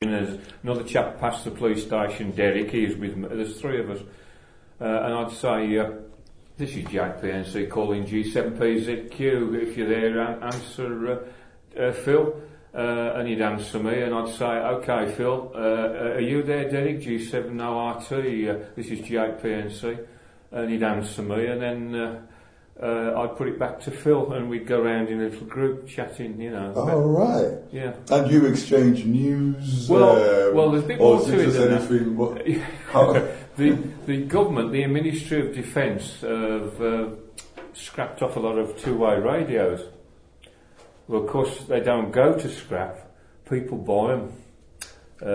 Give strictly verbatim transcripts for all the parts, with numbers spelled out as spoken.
There's another chap past the police station, Derek, he's with me, there's three of us, uh, and I'd say, uh, this is Jack P N C calling G seven P Z Q, if you're there, answer uh, uh, Phil, uh, and he'd answer me, and I'd say, okay Phil, uh, are you there Derek, G seven O R T, uh, this is Jack P N C, and he'd answer me, and then uh, Uh, I'd put it back to Phil, and we'd go around in a little group chatting, you know. Oh, right. Yeah. And you exchange news? Well, um, well, there's a bit more to it than anything, what, the the government, the Ministry of Defence, have uh, scrapped off a lot of two-way radios. Well, of course, they don't go to scrap. People buy them, uh,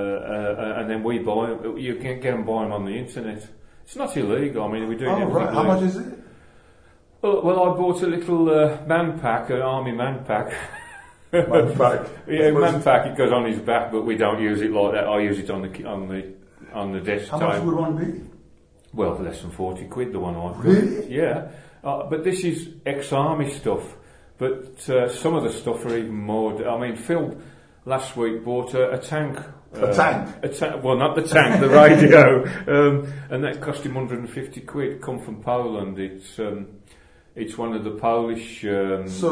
uh, and then we buy them. You can get them, buy them on the internet. It's not illegal. I mean, we're doing oh, everything. Right. How much is it? Well, well, I bought a little uh, man pack, an army man pack. Man pack. Yeah, man pack. It goes on his back, but we don't use it like that. I use it on the on the on the desktop. How much would one be? Well, less than forty quid. The one I've got. Really? Yeah, uh, but this is ex-army stuff. But uh, some of the stuff are even more. I mean, Phil last week bought a, a tank. A uh, tank? A ta- well, not the tank, the radio, um, and that cost him one hundred fifty quid. Come from Poland. It's. Um, It's one of the Polish. Um, so,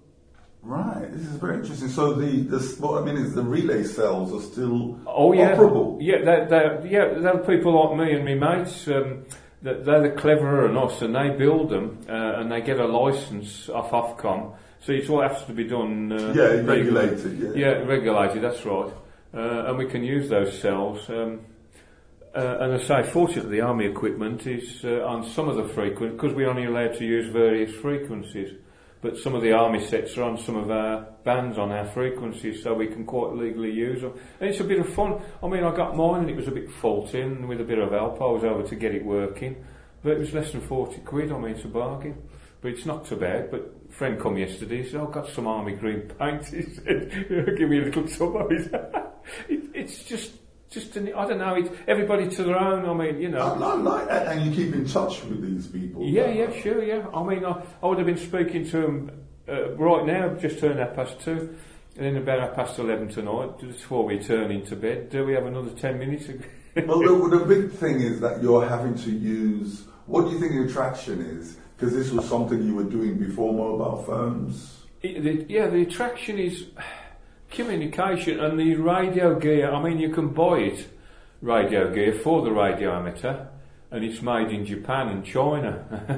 right, this is very interesting. So the, the what I mean is the relay cells are still oh, yeah. operable. Yeah, they're, they're, yeah, they're people like me and me mates. Um, they're, they're cleverer than us, and they build them uh, and they get a license off Ofcom. So it all has to be done. Uh, yeah, regulated. Yeah. yeah, regulated. That's right. Uh, and we can use those cells. Um, Uh, and I say, fortunately, the army equipment is uh, on some of the frequencies, because we're only allowed to use various frequencies, but some of the army sets are on some of our bands on our frequencies, so we can quite legally use them. And it's a bit of fun. I mean, I got mine and it was a bit faulty, and with a bit of help I was able to get it working, but it was less than forty quid. I mean, it's a bargain. But it's not too bad. But a friend come yesterday, he said, oh, I've got some army green paint. He said, give me a little tub of it. it it's just... Just, an, I don't know, it's everybody to their own, I mean, you know. I, I like that, and you keep in touch with these people. Yeah, yeah, sure, yeah. I mean, I, I would have been speaking to them uh, right now, just turned half past two, and then about half past eleven tonight, just before we turn into bed. Do we have another ten minutes? Well, the, the big thing is that you're having to use, what do you think the attraction is? Because this was something you were doing before mobile phones. It, the, yeah, the attraction is... communication and the radio gear. I mean, you can buy it, radio gear, for the radio amateur, and it's made in Japan and China.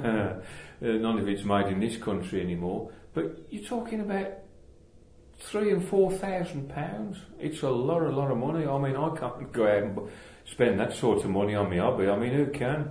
None of it's made in this country anymore. But you're talking about three and four thousand pounds. It's a lot, a lot of money. I mean, I can't go out and spend that sort of money on my hobby. I mean, who can?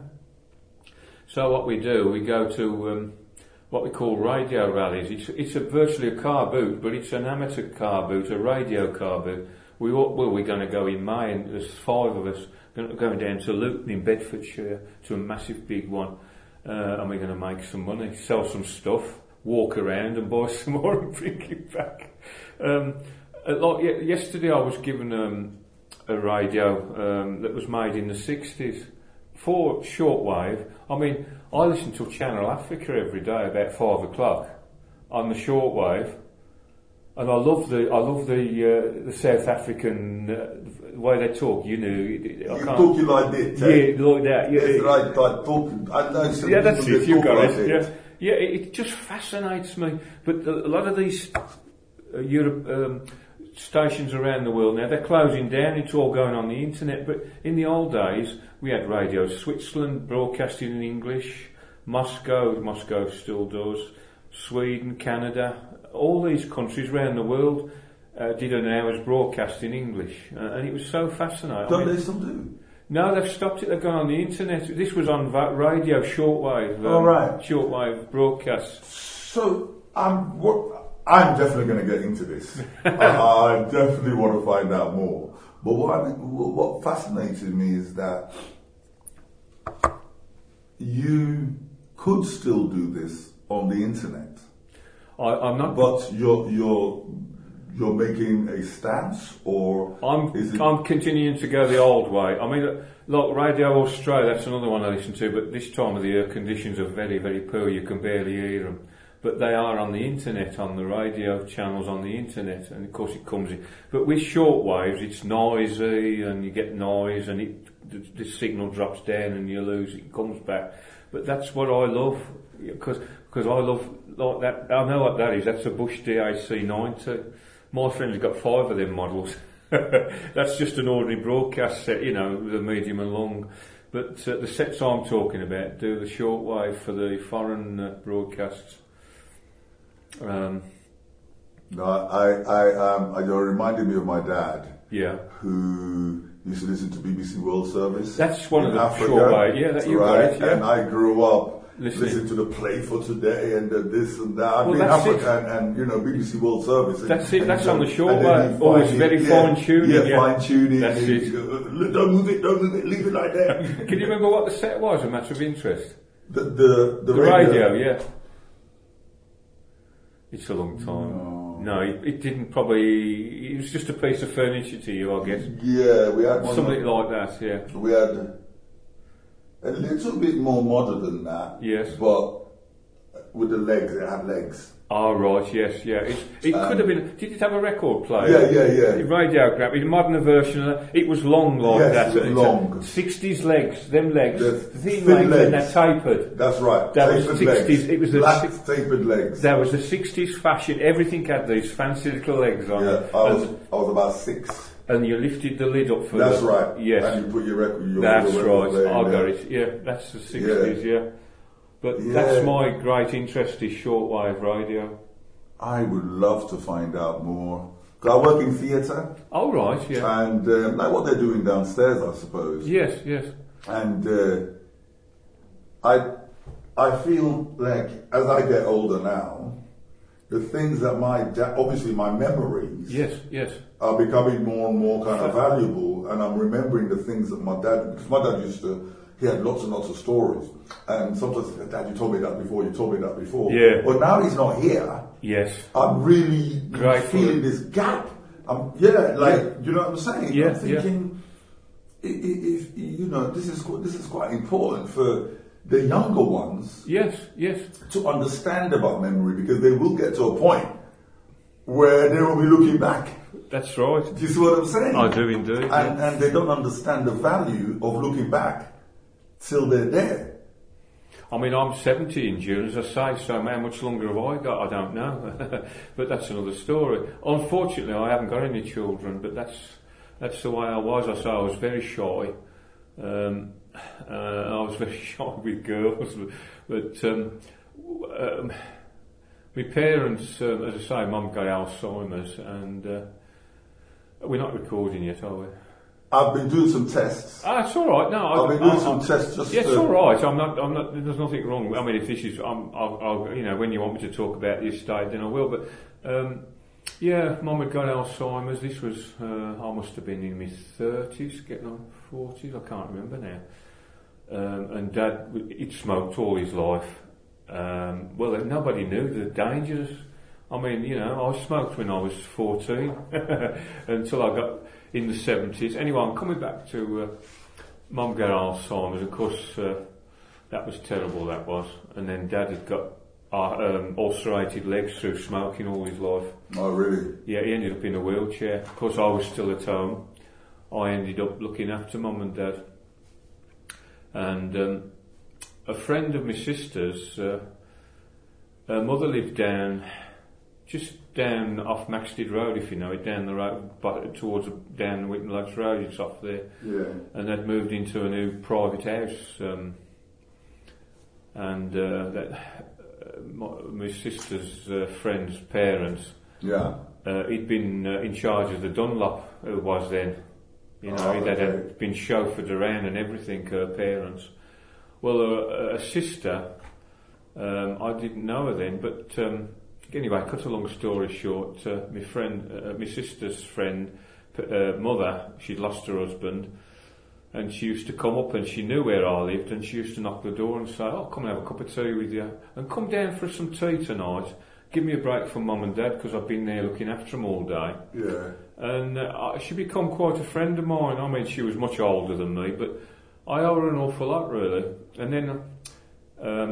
So what we do, we go to... Um, what we call radio rallies. It's it's a virtually a car boot, but it's an amateur car boot, a radio car boot. We well, we're going to go in May, and there's five of us going down to Luton in Bedfordshire to a massive big one, uh, and we're going to make some money, sell some stuff, walk around, and buy some more and bring it back. Um, like yesterday, I was given um, a radio um, that was made in the sixties for shortwave. I mean, I listen to Channel Africa every day about five o'clock on the shortwave, and I love the I love the uh, the South African uh, way they talk. You know, I you can't, talking like this, eh? yeah, like that. Yeah, it's right, like talking. I know some yeah, that's people it. You got like it. Yeah, yeah. It, it just fascinates me. But a lot of these uh, Europe. Um, stations around the world now, they're closing down, it's all going on the internet, but in the old days we had radio Switzerland broadcasting in English, Moscow, Moscow still does, Sweden, Canada, all these countries around the world uh, did an hour's broadcast in English, uh, and it was so fascinating. Don't I mean, they still do? No, they've stopped it, they've gone on the internet. This was on va- radio, shortwave, um, oh, right. shortwave broadcast. So, um, what... I'm definitely going to get into this. I definitely want to find out more. But what, I, what fascinated me is that you could still do this on the internet. I, I'm not. But you're you're you're making a stance, or I'm is it... I'm continuing to go the old way. I mean, look, Radio Australia, that's another one I listen to. But this time of the year, conditions are very very poor. You can barely hear them. but they are on the internet, on the radio channels on the internet, and of course it comes in. But with shortwaves, it's noisy, and you get noise, and it the, the signal drops down, and you lose it, it comes back. But that's what I love, because because I love like that. I know what that is. That's a Bush D A C ninety. My friend's got five of them models. That's just an ordinary broadcast set, you know, with a medium and long. But uh, the sets I'm talking about do the shortwave for the foreign uh, broadcasts. Um, no, I, I, um, you're reminding me of my dad. Yeah. Who used to listen to B B C World Service. That's one of the Africa, shortwave. Yeah, that you right? got it. Yeah. And I grew up listening, listening to the Play for Today and the this and that. I've well, been in Africa and, and, you know, B B C World Service. And, that's it. and, that's and, on the shortwave. Always very yeah, fine tuning. Yeah, yeah. fine tuning. That's and, it. Uh, don't move it. Don't move it. Leave it like that. Can you remember what the set was? A matter of interest. The the the, The radio. radio yeah. It's a long time. No. No, it, it didn't probably. It was just a piece of furniture to you, I guess. Yeah, we had one something like that. Yeah. We had a little bit more modern than that. Yes. But with the legs, it had legs. Oh, right, yes, yeah. It, it um, could have been. Did it have a record player? Yeah, yeah, yeah. A radiogram. In a modern version of that. It was long like yes, that. It was long. sixties legs, them legs. The thin legs, legs, and they're tapered. That's right. That tapered was sixties. Legs. It was the Black si- tapered legs. That was the sixties fashion. Everything had these fancy little legs on. Yeah, I was, and, I was about six. And you lifted the lid up for That's the, right. Yes. And you put your record. Your, that's your record right. I got there. it. Yeah, that's the sixties. Yeah. yeah. But yeah. that's my great interest is shortwave radio. I would love to find out more. Because I work in theatre. Oh, right, yeah. And um, like what they're doing downstairs, I suppose. Yes, yes. And uh, I, I feel like as I get older now, the things that my dad, obviously my memories, yes, yes, are becoming more and more kind of valuable. And I'm remembering the things that my dad, because my dad used to, he had lots and lots of stories. And sometimes, Dad, you told me that before, you told me that before. Yeah. But now he's not here. Yes. I'm really Grateful. feeling this gap. I'm, yeah, like, yeah. you know what I'm saying? Yeah, I'm thinking, yeah. if, if, you know, this is, this is quite important for the younger ones. Yes, yes. To understand about memory, because they will get to a point where they will be looking back. That's right. Do you see what I'm saying? I do indeed. And, yeah. and they don't understand the value of looking back till they're there. I mean, I'm seventy in June, as I say, so how much longer have I got? I don't know. But that's another story. Unfortunately, I haven't got any children, but that's that's the way I was. I say I was very shy. Um, uh, I was very shy with girls. But um, um, my parents, um, as I say, Mum got Alzheimer's, and uh, we're not recording yet, are we? I've been doing some tests. Ah, it's all right. No, I've been doing I, some I, tests. Just yeah, it's to... all right. I'm not. I'm not. There's nothing wrong. I mean, if this is, I'm, I'll, I'll, you know, when you want me to talk about this stage, then I will. But um, yeah, Mum had got Alzheimer's. This was, uh, I must have been in my thirties, getting on forties. I can't remember now. Um, and Dad, he'd smoked all his life. Um, well, nobody knew the dangers. I mean, you know, I smoked when I was fourteen until I got in the seventies. Anyway, I'm coming back to uh, Mum got Alzheimer's. Of course, uh, that was terrible, that was. And then Dad had got uh, um, ulcerated legs through smoking all his life. Oh, really? Yeah, he ended up in a wheelchair. Of course, I was still at home. I ended up looking after Mum and Dad. And um, a friend of my sister's, uh, her mother lived down, just down off Maxted Road, if you know it, down the road, but towards down Whitton Lakes Road, it's off there. Yeah. And they'd moved into a new private house, um, and uh, that uh, my, my sister's uh, friend's parents. Yeah. Uh, he'd been uh, in charge of the Dunlop, who was then. You know, oh, he'd okay. had been chauffeured around and everything, her parents. Well, a, a sister, um, I didn't know her then, but um, anyway, cut a long story short, uh, my friend, uh, my sister's friend, uh, mother, she'd lost her husband, and she used to come up and she knew where I lived, and she used to knock the door and say, oh, come and have a cup of tea with you, and come down for some tea tonight. Give me a break from Mum and Dad, because I've been there looking after them all day. Yeah. And uh, she become quite a friend of mine. I mean, she was much older than me, but I owe her an awful lot, really. And then um,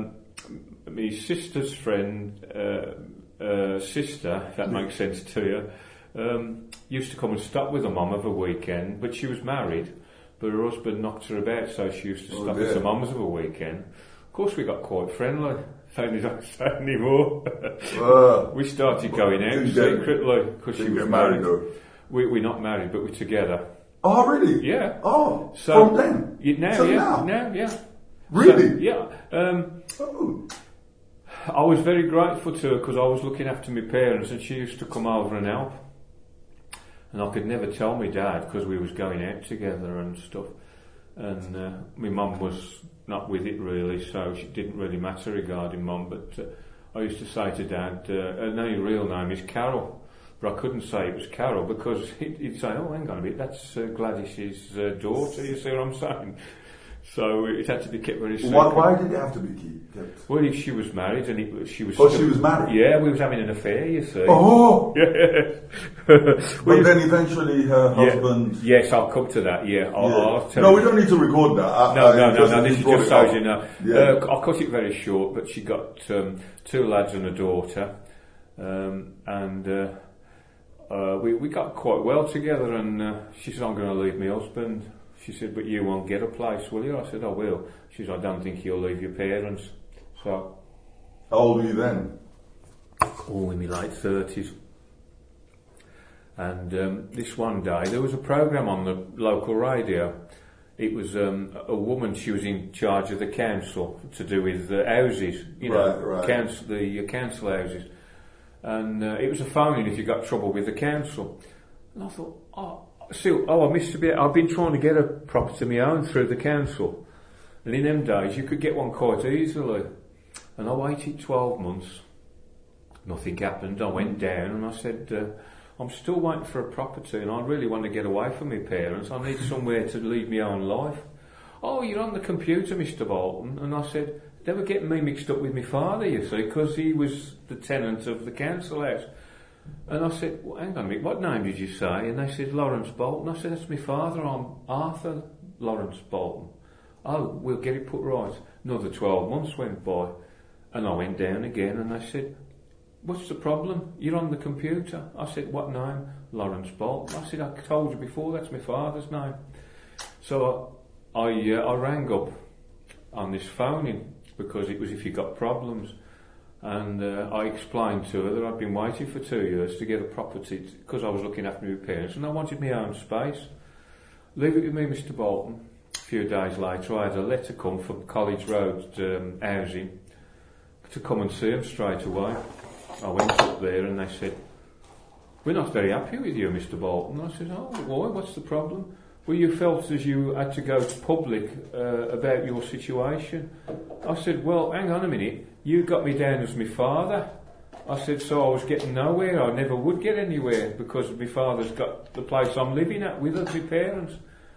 my sister's friend, uh, uh, sister, if that makes sense to you, um, used to come and stop with her mum of a weekend, but she was married, but her husband knocked her about, so she used to Oh, stop dear. with her mums of a weekend. Of course, we got quite friendly. Only don't say anymore. Uh, We started going out Didn't get- secretly because she didn't was get married, married. though. We, we're not married, but we're together. Oh, really? Yeah. Oh, So from then? y- now, So yeah, now? now, yeah. Really? So, yeah. Um, Oh. I was very grateful to her because I was looking after my parents, and she used to come over and help. And I could never tell my dad because we was going out together and stuff. And uh, my mum was not with it really, so it didn't really matter regarding mum. But uh, I used to say to dad, uh, her name, real name is Carol. But I couldn't say it was Carol because he'd, he'd say, oh, hang on a bit, that's uh, Gladys's uh, daughter, you see what I'm saying? So it had to be kept very secret. Why, why did it have to be keep- kept? Well, if she was married and it, she was... Oh, she was married? Yeah, we was having an affair, you see. Oh! Yeah. But then eventually her husband... Yeah. Yes, I'll come to that, yeah. I'll, Yeah. I'll tell No, you. we don't need to record that. I, No, I, no, no, just- no, you this is brought just it so up. you know. Yeah. Uh, I'll cut it very short, but she got um, two lads and a daughter. Um, and uh, uh, we, we got quite well together, and uh, she said, I'm going to leave my husband. She said, but you won't get a place, will you? I said, I will. She said, I don't think you'll leave your parents. So, How old were you then? all in my late thirties. And um, this one day, there was a programme on the local radio. It was um, a woman, she was in charge of the council to do with the houses, you know, Right, right. council, the uh, council houses. And uh, it was a phone-in if you got trouble with the council. And I thought, oh, still, oh, I missed a bit. I've been trying to get a property of my own through the council. And in them days, you could get one quite easily. And I waited twelve months. Nothing happened. I went down and I said, uh, I'm still waiting for a property and I really want to get away from my parents. I need somewhere to lead my own life. Oh, you're on the computer, Mister Bolton. And I said, they were getting me mixed up with my father, you see, because he was the tenant of the council house. And I said, well, hang on a minute, what name did you say? And they said, Lawrence Bolton. I said, that's my father, I'm Arthur Lawrence Bolton. Oh, we'll get it put right. Another twelve months went by. And I went down again and I said, what's the problem? You're on the computer. I said, what name? Lawrence Bolton. I said, I told you before, that's my father's name. So I, uh, I rang up on this phone-in because it was if you got problems. And uh, I explained to her that I'd been waiting for two years to get a property because I was looking after my parents and I wanted my own space. Leave it with me, Mister Bolton. A few days later, I had a letter come from College Road um, housing to come and see them straight away. I went up there and they said, we're not very happy with you, Mister Bolton. I said, oh, why? What's the problem? Well, you felt as you had to go to public uh, about your situation. I said, well, hang on a minute. You got me down as my father. I said, so I was getting nowhere. I never would get anywhere because my father's got the place I'm living at with us, my parents.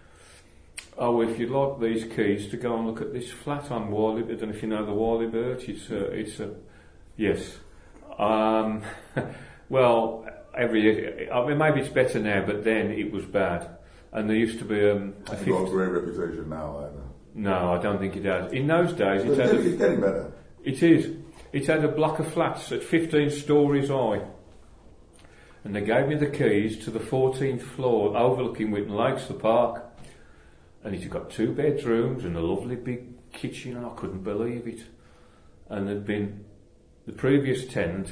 Oh, if you'd like these keys to go and look at this flat on Warley, I don't know if you know the Warley Birch. It's a, it's a, yes. Um, well, every, I mean, maybe it's better now, but then it was bad. And there used to be um, a It's got a great reputation now, either. No, I don't think it has. In those days, it It's had getting, a, it's getting better. it is. It had a block of flats at fifteen stories high. And they gave me the keys to the fourteenth floor overlooking Whitton Lakes, the park. And it's got two bedrooms and a lovely big kitchen, and I couldn't believe it. And there'd been the previous tenant,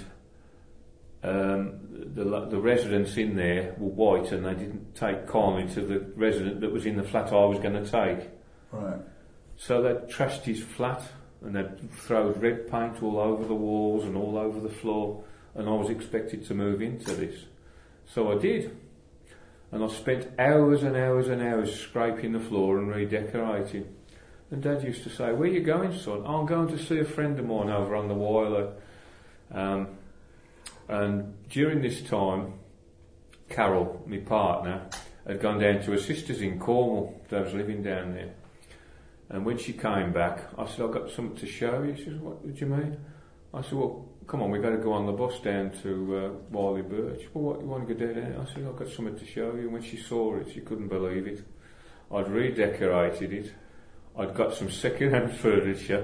um, the, the residents in there were white and they didn't take kindly to the resident that was in the flat I was going to take. Right. So they'd trashed his flat and they'd throw red paint all over the walls and all over the floor, and I was expected to move into this. So I did. And I spent hours and hours and hours scraping the floor and redecorating. And Dad used to say, where are you going, son? Oh, I'm going to see a friend of mine over on the Wyler. Um, and during this time, Carol, my partner, had gone down to her sister's in Cornwall. Dad was living down there. And when she came back, I said, I've got something to show you. She said, what did you mean? I said, well, come on, we've got to go on the bus down to uh, Warley Birch. Well, what, you want to go down there? I said, I've got something to show you. And when she saw it, she couldn't believe it. I'd redecorated it. I'd got some second-hand furniture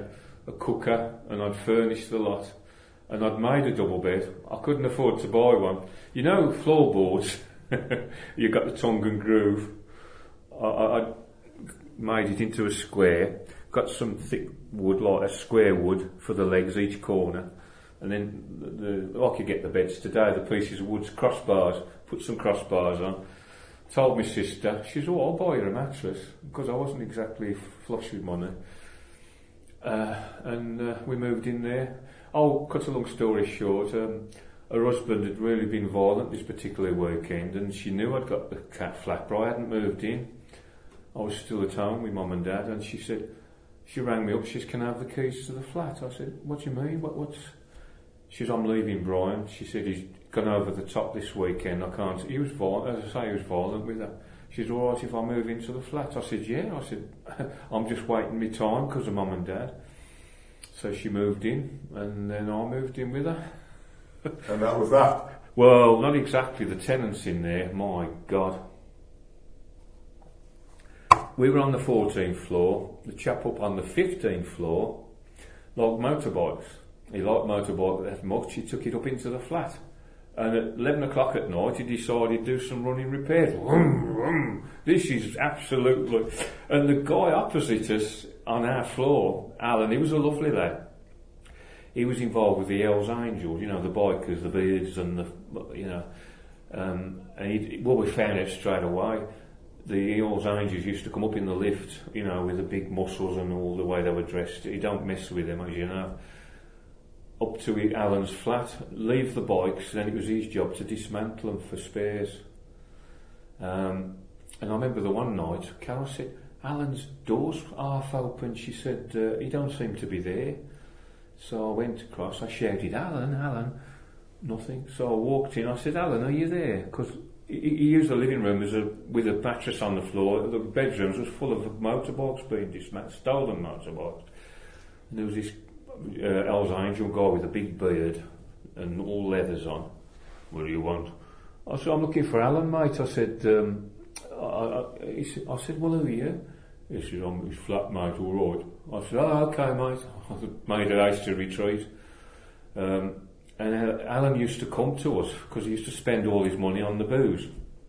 a cooker, and I'd furnished the lot. And I'd made a double bed. I couldn't afford to buy one. You know, floorboards, you got the tongue and groove. I, I, I made it into a square, got some thick wood, like a square wood for the legs each corner, and then the, the, like you get the beds today, the pieces of wood, crossbars, put some crossbars on. Told my sister, she said, oh, I'll buy you a mattress, because I wasn't exactly flush with money. Uh, and uh, we moved in there. Oh, cut a long story short, um, her husband had really been violent this particular weekend, and she knew I'd got the cat flat, but I hadn't moved in. I was still at home with mum and dad, and she said, she rang me up, she said, can I have the keys to the flat? I said, what do you mean? What, what's... She said, I'm leaving Brian. She said, he's gone over the top this weekend, I can't... He was violent, as I say, he was violent with her. She said, alright if I move into the flat? I said, yeah. I said, I'm just waiting my time because of mum and dad. So she moved in, and then I moved in with her. And that was that? Well, not exactly. The tenants in there, my God. We were on the fourteenth floor, the chap up on the fifteenth floor liked motorbikes. He liked motorbikes that much, he took it up into the flat. And at eleven o'clock at night he decided to do some running repairs. Vroom, vroom. This is absolutely... And the guy opposite us on our floor, Alan, he was a lovely lad. He was involved with the Hells Angels, you know, the bikers, the beards and the, you know, um, and he, well, we found out straight away. The Hells Angels used to come up in the lift, you know, with the big muscles and all the way they were dressed. You don't mess with them, as you know. Up to Alan's flat, leave the bikes, then it was his job to dismantle them for spares. Um, and I remember the one night, Carol said, Alan's door's half open. She said, uh, he don't seem to be there. So I went across, I shouted, Alan, Alan, nothing. So I walked in, I said, Alan, are you there? Because he, he used the living room as a, with a mattress on the floor. The bedrooms was full of motorbikes being dismantled, stolen motorbikes. And there was this uh, Hells Angel guy with a big beard and all leathers on. What do you want? I said, I'm looking for Alan, mate. I said, um, I, I, he said, I said, well, who are you? He said, I'm his flatmate, all right. I said, oh, okay, mate. I made a hasty retreat. Um, and Alan used to come to us because he used to spend all his money on the booze.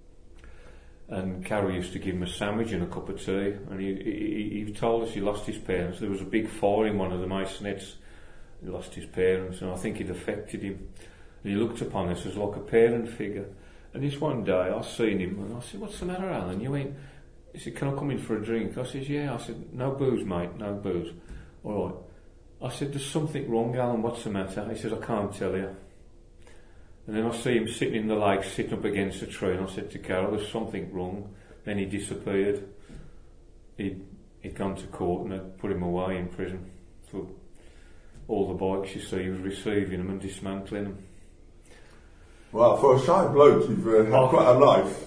And Carol used to give him a sandwich and a cup of tea. And he, he, he told us he lost his parents. There was a big fire in one of the masonettes. He lost his parents, and I think it affected him. And he looked upon us as like a parent figure. And this one day, I seen him, and I said, what's the matter, Alan? You ain't... He said, can I come in for a drink? I said, yeah. I said, no booze, mate, no booze. All right. I said, there's something wrong, Alan, what's the matter? He said, I can't tell you. And then I see him sitting in the lake, sitting up against a tree, and I said to Carol, there's something wrong. Then he disappeared. He'd, he'd gone to court and they'd put him away in prison for all the bikes, you see, he was receiving them and dismantling them. Well, for a shy bloke, you've uh, had oh. quite a life.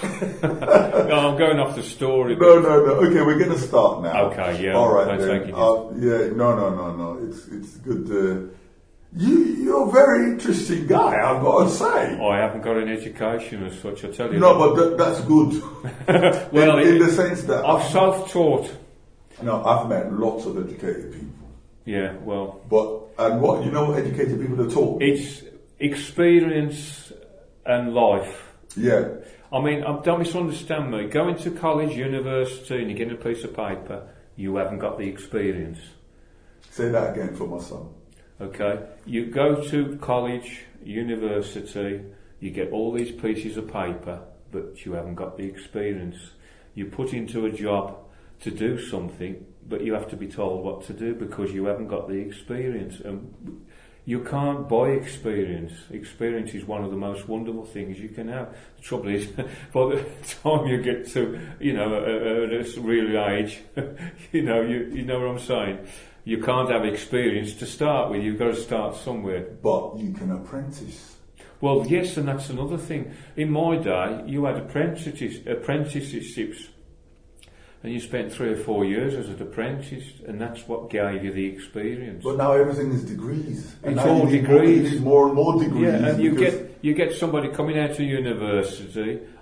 No, I'm going off the story. No, no, no. Okay, we're going to start now. Okay, yeah. All right, then. Uh, yeah, no, no, no, no. It's it's good. Uh, you you're a very interesting guy, I've got to say. I haven't got an education as such, I tell you. No, that. but that, that's good. Well, in, in the sense that I've I'm, self-taught. No, I've met lots of educated people. Yeah, well. But and what you know, what educated people are taught. It's experience and life. Yeah. I mean, don't misunderstand me. Going to college, university, and you get a piece of paper, you haven't got the experience. Say that again for my son. Okay. You go to college, university, you get all these pieces of paper, but you haven't got the experience. You're put into a job to do something, but you have to be told what to do because you haven't got the experience. And you can't buy experience. Experience is one of the most wonderful things you can have. The trouble is, by the time you get to, you know, at a real age, you know, you you know what I'm saying. You can't have experience to start with. You've got to start somewhere. But you can apprentice. Well, yes, and that's another thing. In my day, you had apprentices, apprenticeships. And you spent three or four years as an apprentice, and that's what gave you the experience. But now everything is degrees. And it's all degrees. More, more and more degrees. Yeah, and you get you get somebody coming out of university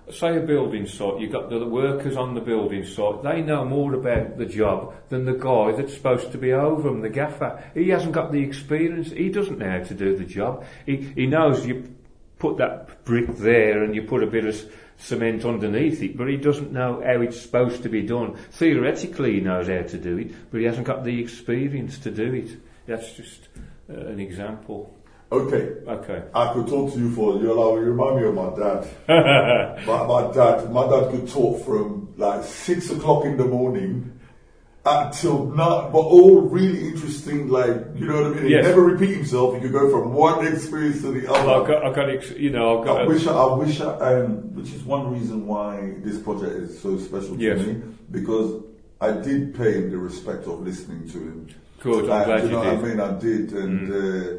say a building site, you've got the workers on the building site, they know more about the job than the guy that's supposed to be over them, the gaffer. He hasn't got the experience, he doesn't know how to do the job. He, he knows you put that brick there and you put a bit of cement underneath it, but he doesn't know how it's supposed to be done. Theoretically he knows how to do it, but he hasn't got the experience to do it. That's just uh, an example. Okay. Okay. I could talk to you for, you know, you remind me of my dad. my, my dad, my dad could talk from like six o'clock in the morning until not, but all really interesting, like, you know what I mean? Yes. He never repeat himself. He could go from one experience to the other. Well, I've got, I've got, ex- you know, I've got. I wish, I, I wish, I, um, which is one reason why this project is so special to Yes. me, because I did pay him the respect of listening to him. Good, I'm and, glad you you know did. what I mean? I did, and Mm. uh,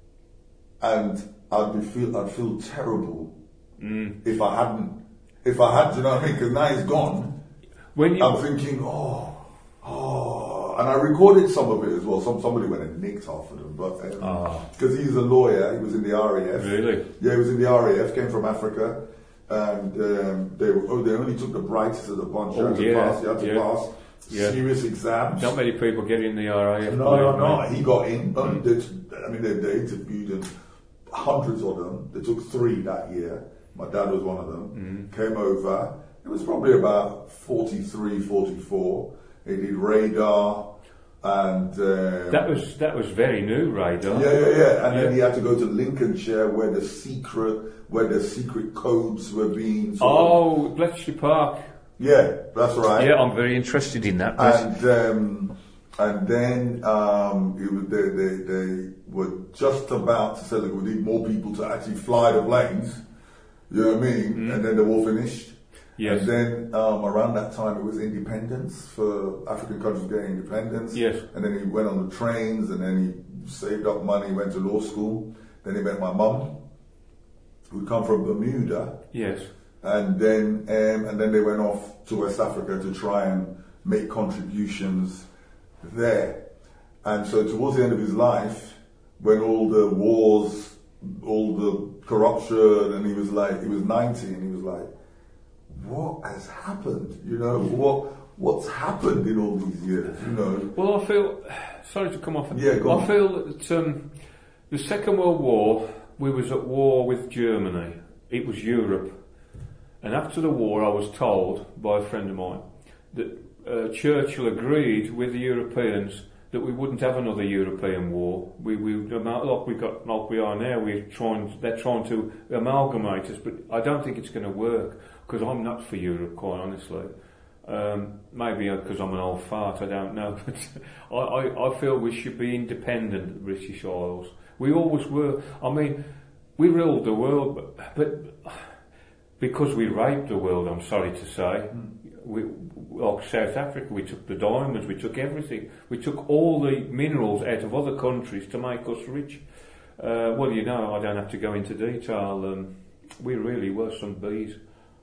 and I'd be feel, I'd feel terrible Mm. if I hadn't, if I had, you know what I mean? Because now he's gone. When you, I'm thinking, oh, oh, and I recorded some of it as well. Some somebody went and nicked half of them, but because um, Oh. he's a lawyer, he was in the R A F. Really? Yeah, he was in the R A F. Came from Africa, and um, they were, oh, they only took the brightest of the bunch. You Oh, had to yeah, pass. You had to yeah. pass Yeah. serious exams. Not many people get in the R A F. No, no, believe no. me. He got in. Um, they, I mean, they, they interviewed him, hundreds of them. They took three that year. My dad was one of them. Mm. Came over. It was probably about forty-three, forty-four. He did radar, and um, That was that was very new, radar. yeah, yeah, yeah. And Yeah. then he had to go to Lincolnshire, where the secret, where the secret codes were being. Sort Oh, Bletchley Park. of, yeah, that's right. Yeah, I'm very interested in that. And um, and then um, it was, they, they, they were just about to say, look, we need more people to actually fly the planes. You know what I mean? Mm. And then the war finished. Yes. And then um, around that time, it was independence for African countries getting independence. Yes. And then he went on the trains, and then he saved up money, went to law school. Then he met my mum, who'd come from Bermuda. Yes. And then um, and then they went off to West Africa to try and make contributions there. And so towards the end of his life, when all the wars, all the corruption, and he was like, he was ninety, and he was like, what has happened? You know, what what's happened in all these years? You know. Well, I feel sorry to come off. Yeah, go on. I feel that um, the Second World War, we was at war with Germany. It was Europe. And after the war, I was told by a friend of mine that uh, Churchill agreed with the Europeans that we wouldn't have another European war. We, we, like we got, like we are now, we're trying, they're trying to amalgamate us, but I don't think it's going to work because I'm not for Europe, quite honestly. Um, maybe because I'm an old fart, I don't know. But I, I, I feel we should be independent, the British Isles. We always were. I mean, we ruled the world, but. but because we raped the world, I'm sorry to say. Mm. We, like South Africa, we took the diamonds, we took everything. We took all the minerals out of other countries to make us rich. Uh, well, you know, I don't have to go into detail. Um, we really were some bees.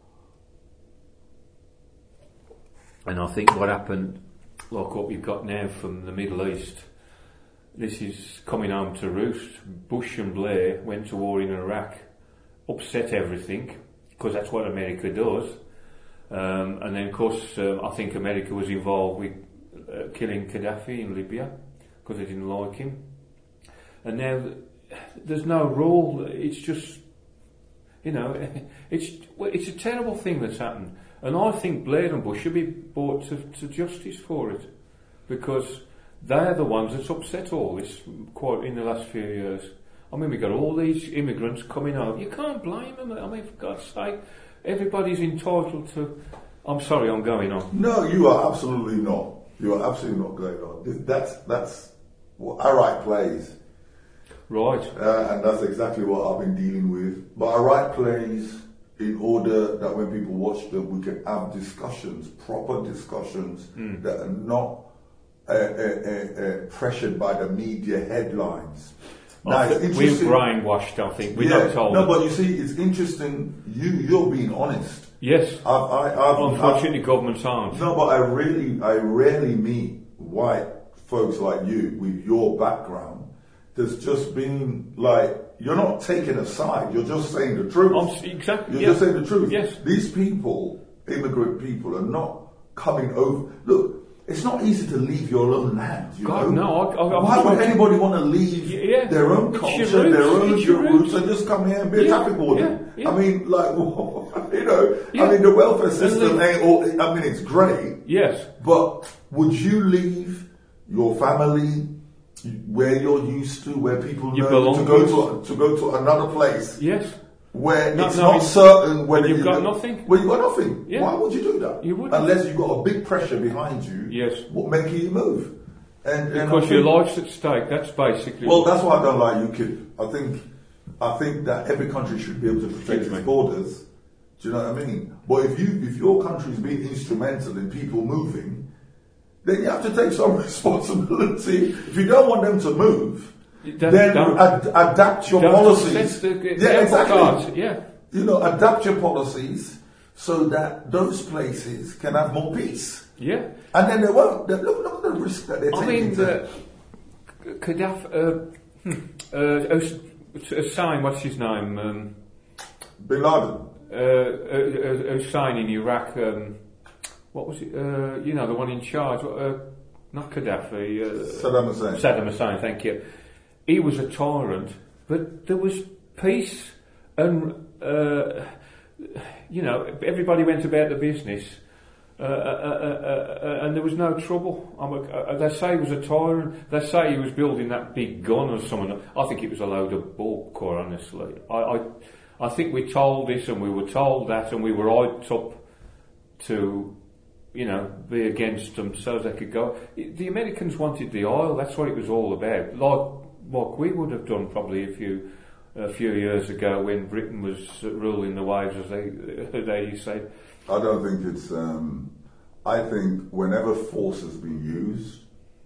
And I think what happened, like what we've got now from the Middle East, this is coming home to roost. Bush and Blair went to war in Iraq, upset everything, because that's what America does. Um, and then, of course, um, I think America was involved with uh, killing Gaddafi in Libya because they didn't like him. And now th- there's no rule. It's just, you know, it's well, it's a terrible thing that's happened. And I think Blair and Bush should be brought to, to justice for it, because they're the ones that's upset all this quite in the last few years. I mean, we got all these immigrants coming over. You can't blame them. I mean, for God's sake, everybody's entitled to. I'm sorry, I'm going on. No, you are absolutely not. You are absolutely not going on. That's that's what I write plays, right? Uh, and that's exactly what I've been dealing with. But I write plays in order that when people watch them, we can have discussions, proper discussions mm. that are not uh, uh, uh, uh, pressured by the media headlines. Now, it's we're brainwashed, I think. We're yeah, not told. No, but you see, it's interesting. You, you're being honest. Yes. I've, I, I've, Unfortunately, I've, governments aren't. No, but I really, I rarely meet white folks like you with your background. There's just been like you're not taking a side. You're just saying the truth. I'm, s- exactly. You're yeah. just saying the truth. Yes. These people, immigrant people, are not coming over. Look, it's not easy to leave your own land. You God, know? no. I, I, Why I'm would sure- anybody want to leave Yeah, their own it's your culture, roots, their own it's your your roots, roots. and just come here and be a Yeah, traffic warden? yeah, yeah. I mean, like, you know, Yeah. I mean, the welfare system And ain't all. I mean, it's great, Yes. but would you leave your family where you're used to, where people Your know to go belongings. to to go to another place? Yes. Where No, it's no, not it's- certain whether you've you got get- nothing. Well, you've got nothing. Yeah. Why would you do that? You wouldn't. Unless you've got a big pressure behind you. Yes. What making you move? And, and I Because your think- life's at stake. That's basically. Well, that's why I don't like UKIP. I think, I think that every country should be able to protect Excuse its me. borders. Do you know what I mean? But if you, if your country's been instrumental in people moving, then you have to take some responsibility. If you don't want them to move, Then then don't- ad- adapt your Don't policies. upset the- the yeah, apple exactly. cart, yeah. You know, adapt your policies so that those places can have more peace. Yeah. And then they won't. They, look, look at the risk that they're I taking. mean, to- the Gaddafi, uh, hmm, uh, Hus- Hussein, what's his name? Um, Bin Laden. uh, uh, uh, Hussein in Iraq. Um, what was it? Uh, you know, the one in charge. Uh, not Gaddafi. Uh, Saddam Hussein. Saddam Hussein. Thank you. He was a tyrant, but there was peace, and uh, you know, everybody went about the business. Uh, uh, uh, uh, uh, and there was no trouble. I'm a, uh, they say he was a tyrant. They say he was building that big gun or something. I think it was a load of bulk, quite honestly. I, I, I think we told this and we were told that, and we were hyped up to, you know, be against them so they could go. The Americans wanted the oil. That's what it was all about. Like what we would have done probably a few a few years ago when Britain was ruling the waves, as they they say. I don't think it's. Um, I think whenever force has been used,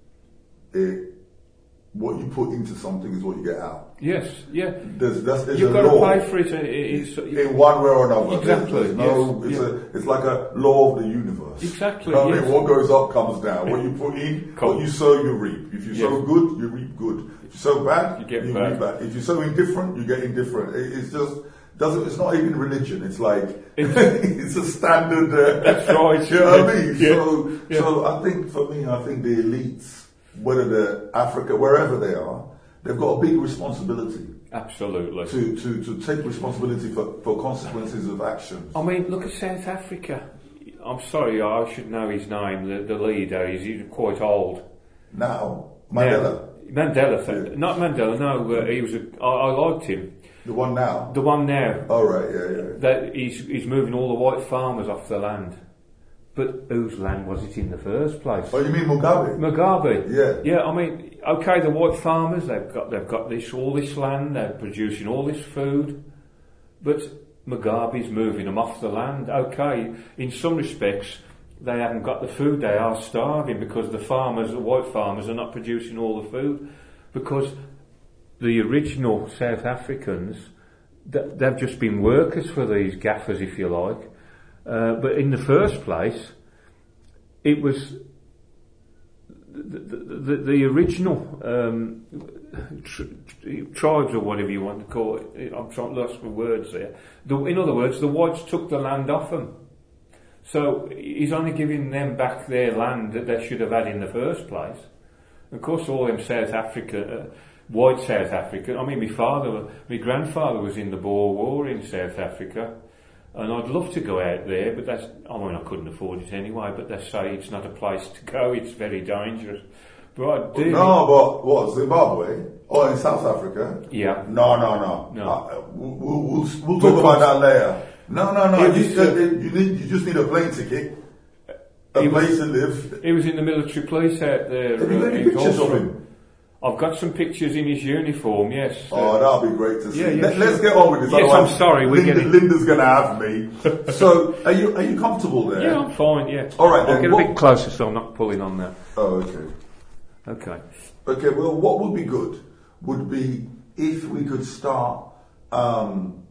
it what you put into something is what you get out. Yes, yeah. There's, that's, there's You've a got to law pay for it. It's, in one way or another. Exactly, There's, there's no, yes, it's, yeah. a, it's like a law of the universe. Exactly, You know what I yes. mean? What goes up comes down. What you put in, Come. what you sow, you reap. If you sow Yes. good, you reap good. If you sow bad, You get you bad. reap bad. If you sow indifferent, you get indifferent. It, it's just doesn't. It's not even religion. It's like it's a standard. Uh, That's right. You know what I mean? Yeah. So, Yeah. so I think for me, I think the elites, whether they're Africa, wherever they are, they've got a big responsibility Absolutely. to, to, to take responsibility for, for consequences of action. I mean, look at South Africa. I'm sorry, I should know his name. The, the leader, he's, he's quite old. Now, Mandela, Yeah. Mandela, th- Yeah. not Mandela. No, uh, he was. A, I, I liked him. the one now. The one now. All right, yeah, yeah. That he's he's moving all the white farmers off the land. But whose land was it in the first place? Oh, you mean Mugabe? Mugabe. Yeah. Yeah, I mean, okay, the white farmers, they've got they've got this all this land, they're producing all this food, but Mugabe's moving them off the land. Okay, in some respects, they haven't got the food, they are starving because the farmers, the white farmers, are not producing all the food, because the original South Africans, th- they've just been workers for these gaffers, if you like. Uh, but in the first place, it was the, the, the, the original um, tr- tribes, or whatever you want to call it. I'm trying to lost for words there. The, in other words, the whites took the land off them. So he's only giving them back their land that they should have had in the first place. Of course, all them South Africa, uh, white South Africa. I mean, my father, my grandfather was in the Boer War in South Africa. And I'd love to go out there, but that's, I mean, I couldn't afford it anyway, but they say it's not a place to go, it's very dangerous. But I do. No, but what, Zimbabwe? Or in South Africa? Yeah. No, no, no. No. Uh, we'll, we'll, we'll talk about that later. No, no, no. It You, was, uh, uh, you, need, you just need a plane ticket, a He was- place to live. He was in the military police out there. Have you got uh, any in pictures of Tulsa. him? I've got some pictures in his uniform, yes. Oh, that'll be great to see. Yeah, yeah, Let, sure. Let's get on with this. Yes, otherwise I'm sorry, we're Linda, getting- Linda's going to have me. So, are you are you comfortable there? Yeah, I'm fine, yeah. All right, I'll then, get a what- bit closer so I'm not pulling on that. Oh, okay. Okay. Okay, well, what would be good would be if we could start. Um,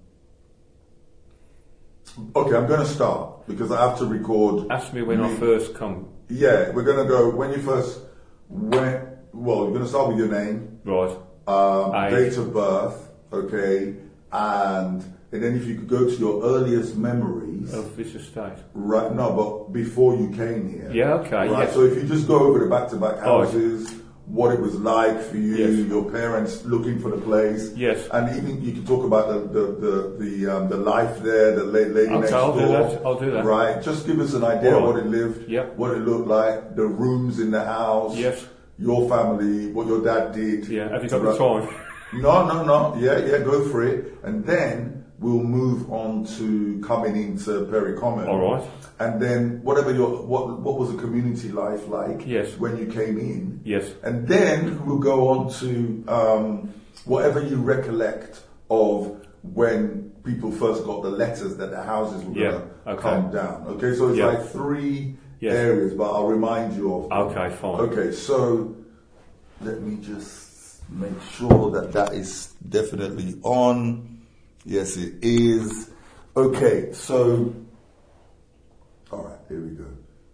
okay, I'm going to start because I have to record. Ask me when I me- first come. Yeah, we're going to go when you first went. Well, you're going to start with your name, Right. um, Age. date of birth, okay, and and then if you could go to your earliest memories of this estate. Right, no, but before you came here. Yeah, okay, right, yes. so if you just go over the back-to-back Oh. houses, what it was like for you, Yes. your parents looking for the place. Yes. And even you can talk about the the the the, um, the life there, the la- lady Okay, next I'll door. do that, I'll do that. Right, just give us an idea of All what right. it lived, Yeah. what it looked like, the rooms in the house, Yes. your family, what your dad did. Yeah, have you got the Right. time? No, no, no. Yeah, yeah, go for it. And then we'll move on to coming into Perry Common. All right. And then whatever your what what was the community life like Yes. when you came in? Yes. And then we'll go on to um, whatever you recollect of when people first got the letters that the houses were Yeah, going to okay. come down. Okay, so it's Yeah. like three Yes. areas, but I'll remind you of them. Okay, fine. Okay, so let me just make sure that that is definitely on. Yes, it is. Okay, so, all right, here we go.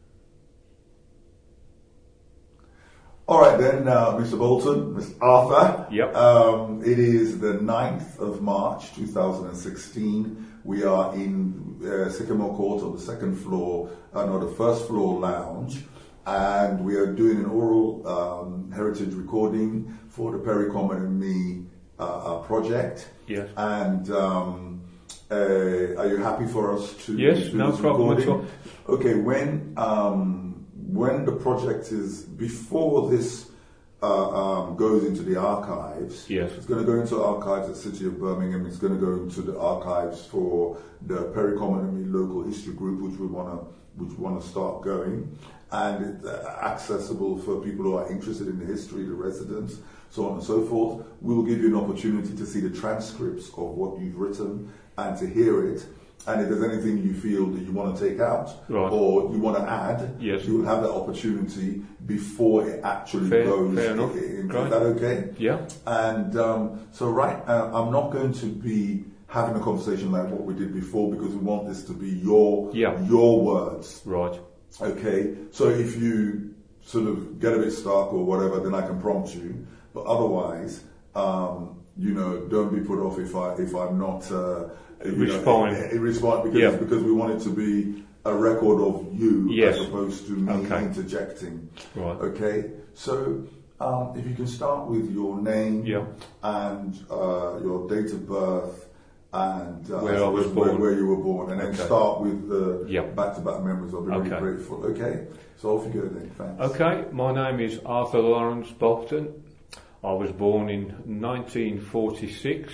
All right then, uh, Mister Bolton, Mister Arthur. Yep. Um, it is the ninth of March, two thousand sixteen. We are in uh, Sycamore Court on the second floor, uh, no, the first floor lounge. And we are doing an oral um, heritage recording for the Perry Common and Me uh, uh, project. Yes. And um, uh, are you happy for us to Yes, do no this problem at recording? Okay, when um, when the project is before this uh, um, goes into the archives, Yes. it's going to go into archives at City of Birmingham. It's going to go into the archives for the Perry Common and Me Local History Group, which we want to which we want to start going, and it's uh, accessible for people who are interested in the history, the residents, so on and so forth. We'll give you an opportunity to see the transcripts of what you've written and to hear it. And if there's anything you feel that you want to take out Right. or you want to add, Yes. you will have that opportunity before it actually Fair- goes. fair enough. in- Right. Is that okay? Yeah. And um, so, right, uh, I'm not going to be having a conversation like what we did before because we want this to be your Yeah. your words. Right. Okay, so if you sort of get a bit stuck or whatever, then I can prompt you. But otherwise, um, you know, don't be put off if I if I'm not uh, you know, Respond. i- i- respond because Yeah. because we want it to be a record of you Yes. as opposed to me Okay. interjecting. Right. Okay, so um, if you can start with your name Yeah. and uh, your date of birth. And uh, Where I was suppose where, born. where you were born, and then Okay. start with the Yeah. back-to-back memories. I'll be really Okay. grateful. Okay, so off you go then. Thanks. Okay, my name is Arthur Lawrence Bolton. I was born in nineteen forty-six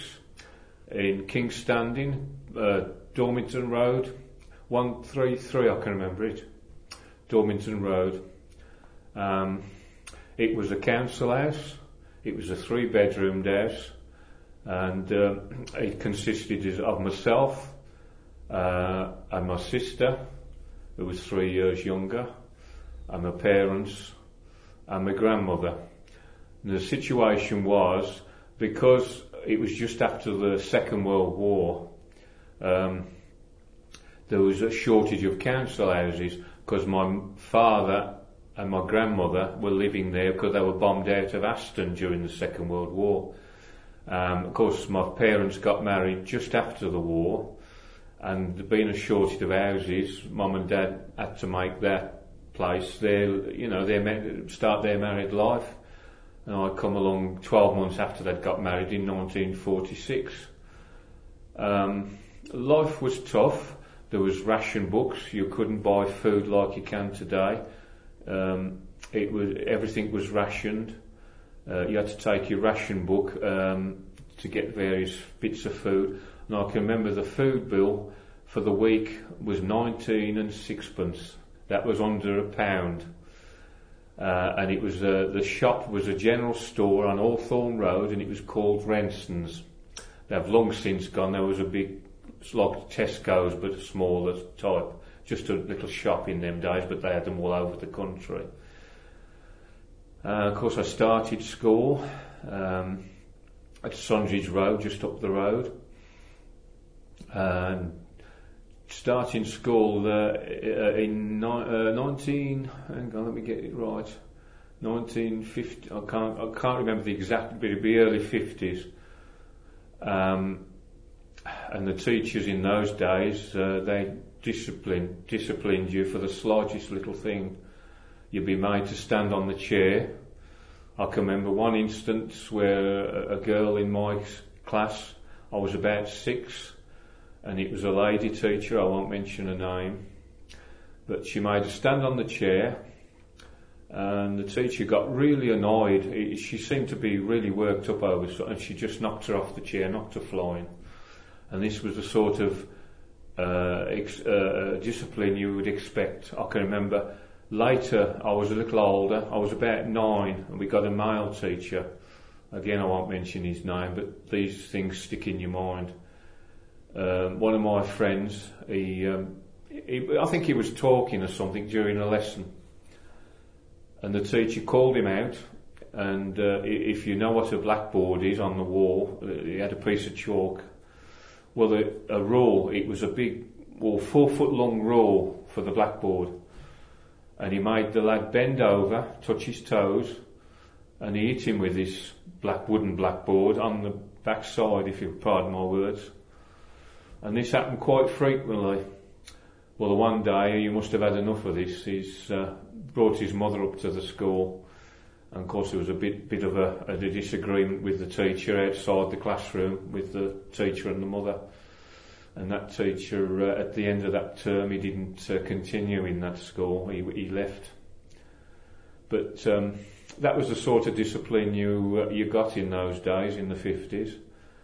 in King's Standing, uh, Dormington Road, one three three, I can remember it, Dormington Road. Um, it was a council house, it was a three-bedroomed house, and uh, it consisted of myself uh, and my sister, who was three years younger, and my parents and my grandmother. And the situation was, because it was just after the Second World War, um, there was a shortage of council houses because my father and my grandmother were living there because they were bombed out of Aston during the Second World War. Um, of course, my parents got married just after the war, and there being a shortage of houses, Mum and Dad had to make that place their, you know, their start their married life. And I come along twelve months after they'd got married in nineteen forty-six. Um, life was tough. There was ration books. You couldn't buy food like you can today. Um, it was everything was rationed. Uh, you had to take your ration book um, to get various bits of food. And I can remember the food bill for the week was nineteen and sixpence. That was under a pound. Uh, and it was uh, the shop was a general store on Hawthorne Road, and it was called Renson's. They've long since gone. There was a big, it's like Tesco's but a smaller type, just a little shop in them days, but they had them all over the country. Uh, of course, I started school um, at Sundridge Road, just up the road. And starting school uh, in ni- uh, nineteen. Hang on, let me get it right. nineteen fifty. I can't. I can't remember the exact, but it'd be early fifties. Um, and the teachers in those days, uh, they disciplined, disciplined you for the slightest little thing. You'd be made to stand on the chair. I can remember one instance where a, a girl in my class, I was about six, and it was a lady teacher, I won't mention her name, but she made us stand on the chair, and the teacher got really annoyed. She seemed to be really worked up over it, and she just knocked her off the chair, knocked her flying. And this was the sort of uh, ex- uh, discipline you would expect. I can remember later, I was a little older, I was about nine, and we got a male teacher. Again, I won't mention his name, but these things stick in your mind. Um, one of my friends, he, um, he, I think he was talking or something during a lesson, and the teacher called him out, and uh, if you know what a blackboard is on the wall, he had a piece of chalk. Well, a, a rule, it was a big, well, four foot long rule for the blackboard. And he made the lad bend over, touch his toes, and he hit him with this black wooden blackboard on the backside, if you pardon my words. And this happened quite frequently. Well, the one day, he must have had enough of this. He's uh, brought his mother up to the school, and of course there was a bit bit of a, a disagreement with the teacher outside the classroom, with the teacher and the mother. And that teacher, uh, at the end of that term, he didn't uh, continue in that school. He, he left. But um, that was the sort of discipline you uh, you got in those days, in the fifties.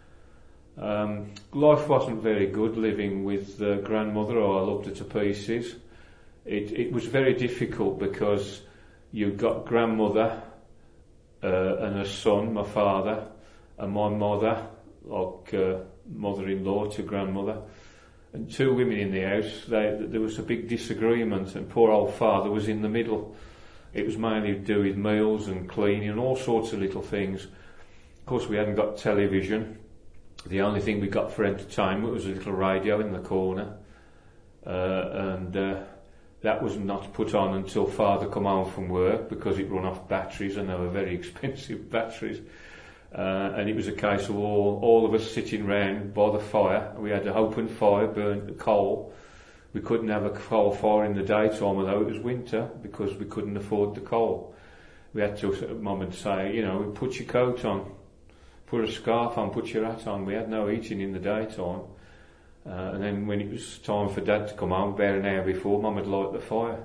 Um, life wasn't very good living with uh, grandmother. Oh, I loved her to pieces. It it was very difficult because you got grandmother uh, and her son, my father, and my mother, like uh, mother-in-law to grandmother, and two women in the house. They, there was a big disagreement, and poor old father was in the middle. It was mainly to do with meals and cleaning and all sorts of little things. Of course, we hadn't got television. The only thing we got for entertainment was a little radio in the corner, uh, and uh, that was not put on until father come home from work, because it run off batteries, and they were very expensive batteries. Uh, and it was a case of all, all of us sitting round by the fire. We had an open fire, burnt coal. We couldn't have a coal fire in the daytime, although it was winter, because we couldn't afford the coal. We had to, Mum would say, you know, put your coat on, put a scarf on, put your hat on. We had no heating in the daytime. Uh, and then when it was time for Dad to come home, about an hour before, Mum would light the fire.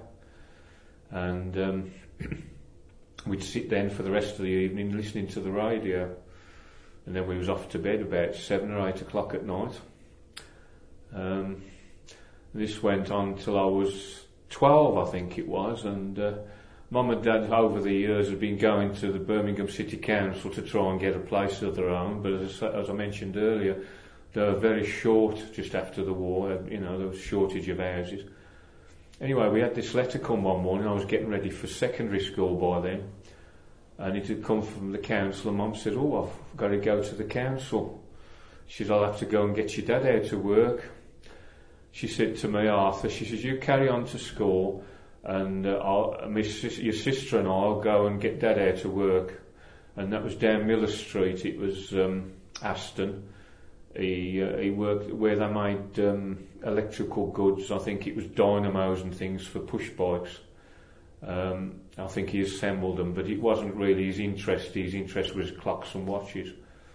And um, we'd sit then for the rest of the evening listening to the radio. And then we was off to bed about seven or eight o'clock at night. Um, this went on till I was twelve, I think it was, and uh, Mum and Dad over the years had been going to the Birmingham City Council to try and get a place of their own, but as, as I mentioned earlier, they were very short just after the war. You know, there was a shortage of houses. Anyway, we had this letter come one morning. I was getting ready for secondary school by then, and it had come from the council, and Mum said, oh, I've got to go to the council. She said, I'll have to go and get your dad out to work. She said to me, Arthur, she says, you carry on to school, and uh, I'll, my sis- your sister and I'll go and get Dad out to work. And that was down Miller Street. It was um, Aston. He uh, he worked where they made um, electrical goods. I think it was dynamos and things for push bikes. Um, I think he assembled them, but it wasn't really his interest. His interest was clocks and watches.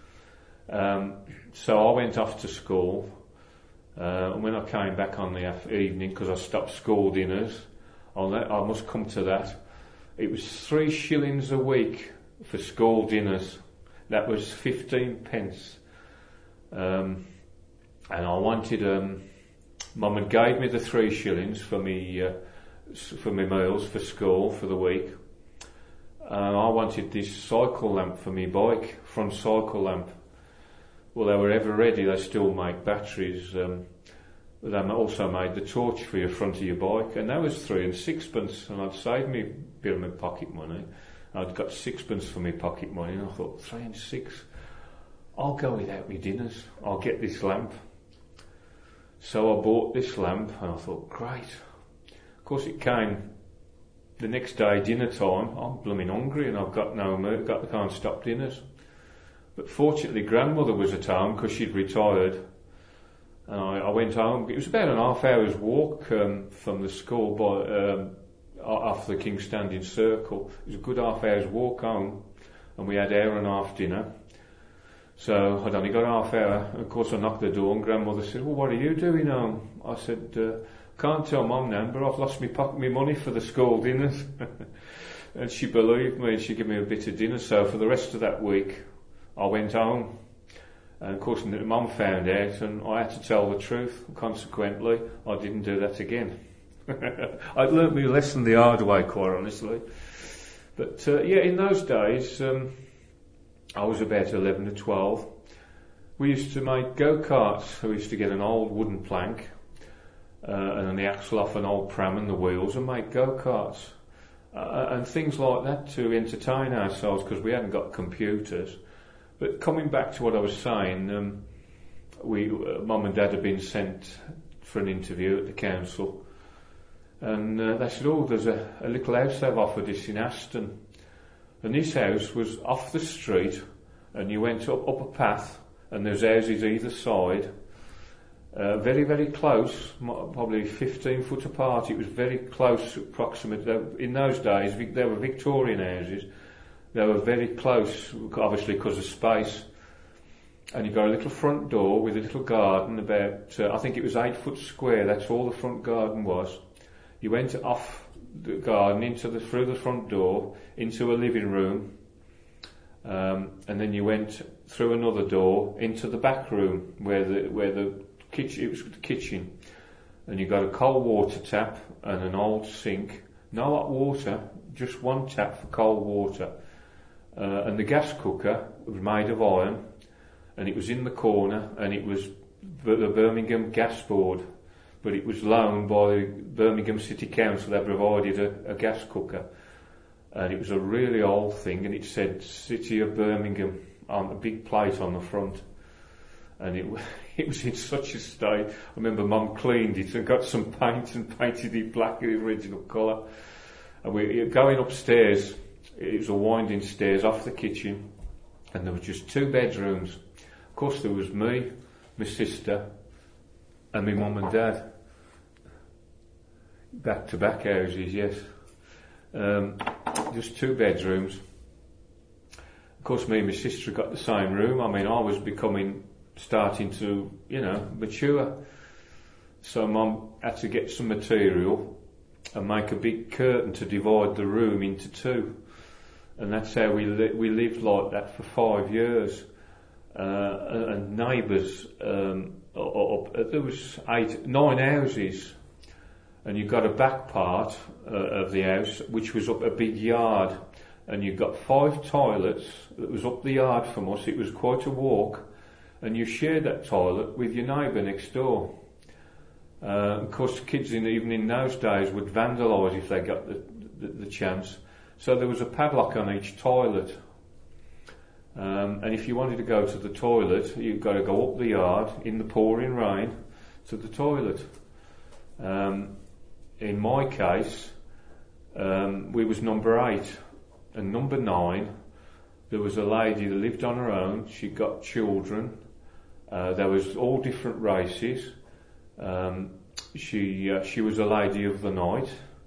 Um, so I went off to school. Uh, and when I came back on the af- evening, because I stopped school dinners, I'll let, I must come to that. It was three shillings a week for school dinners. That was fifteen pence. Um, and I wanted, um, Mum had gave me the three shillings for me, uh, for my meals for school for the week. And I wanted this cycle lamp for me bike, front cycle lamp. Well, they were ever ready. They still make batteries. Um, they also made the torch for your front of your bike, and that was three and sixpence. And I'd saved me a bit of my pocket money. I'd got sixpence for my pocket money, and I thought, three and six, I'll go without my dinners. I'll get this lamp. So I bought this lamp, and I thought, great. Of course, it came the next day, dinner time. I'm blooming hungry, and I've got no, got can't stop dinners. But fortunately, grandmother was at home because she'd retired. And I, I went home. It was about an half hour's walk um, from the school by um, after the King's Standing Circle. It was a good half hour's walk home, and we had hour and a half dinner. So I'd only got half hour. Of course, I knocked the door, and grandmother said, "Well, what are you doing home?" I said, uh, "Can't tell Mum now, but I've lost me pocket, me money for the school dinners." And she believed me, and she gave me a bit of dinner. So for the rest of that week, I went home. And of course, Mum found out, and I had to tell the truth. Consequently, I didn't do that again. I learnt my lesson the hard way, quite honestly. But uh, yeah, in those days, um, I was about eleven or twelve. We used to make go-karts. We used to get an old wooden plank uh, and then the axle off an old pram and the wheels and make go-karts. Uh, and things like that to entertain ourselves because we hadn't got computers. But coming back to what I was saying, um, we, uh, Mum and Dad had been sent for an interview at the council, and uh, they said, "Oh, there's a, a little house they've offered us in Aston." And this house was off the street, and you went up, up a path, and there's houses either side, uh, very, very close, probably fifteen foot apart. It was very close proximity. In those days, they were Victorian houses. They were very close, obviously because of space. And you got a little front door with a little garden about, uh, I think it was eight foot square, that's all the front garden was. You went off the garden into the, through the front door, into a living room, um, and then you went through another door into the back room where the, where the kitchen, it was the kitchen. And you got a cold water tap and an old sink. No hot water, just one tap for cold water. Uh, and the gas cooker was made of iron, and it was in the corner, and it was the Birmingham Gas Board, but it was loaned by Birmingham City Council. They provided a, a gas cooker, and it was a really old thing, and it said City of Birmingham on a big plate on the front, and it it was in such a state. I remember Mum cleaned it and got some paint and painted it black, the original colour, and we were going upstairs. It was a winding stairs off the kitchen, and there were just two bedrooms. Of course, there was me, my sister, and my mum and dad. Back-to-back houses, yes. Um, just two bedrooms. Of course, me and my sister got the same room. I mean, I was becoming, starting to, you know, mature. So Mum had to get some material and make a big curtain to divide the room into two. And that's how we li- we lived like that for five years. Uh, and neighbours, um, up, up, there was eight, nine houses, and you got a back part uh, of the house which was up a big yard, and you got five toilets that was up the yard from us. It was quite a walk, and you shared that toilet with your neighbour next door. Uh, of course, kids in, even in those days would vandalise if they got the, the, the chance. So there was a padlock on each toilet. Um, and if you wanted to go to the toilet, you've got to go up the yard in the pouring rain to the toilet. Um, in my case, um, we was number eight. And number nine, there was a lady that lived on her own. She got children. Uh, there was all different races. Um, she uh, she was a lady of the night.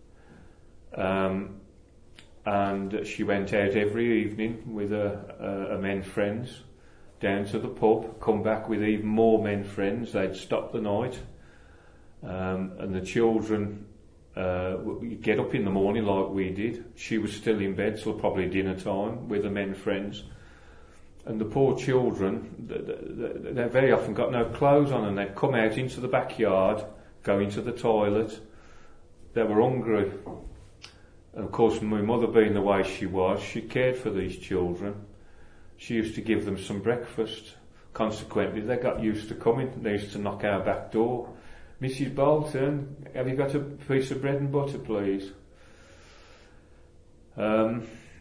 Um, And she went out every evening with her, uh, her men friends down to the pub, come back with even more men friends. They'd stop the night. Um, and the children uh, would get up in the morning like we did. She was still in bed till probably dinner time with the men friends. And the poor children, they very often got no clothes on, and they'd come out into the backyard, go into the toilet. They were hungry. And of course, my mother being the way she was, she cared for these children. She used to give them some breakfast. Consequently, they got used to coming. They used to knock our back door. "Missus Bolton, have you got a piece of bread and butter, please?" Um,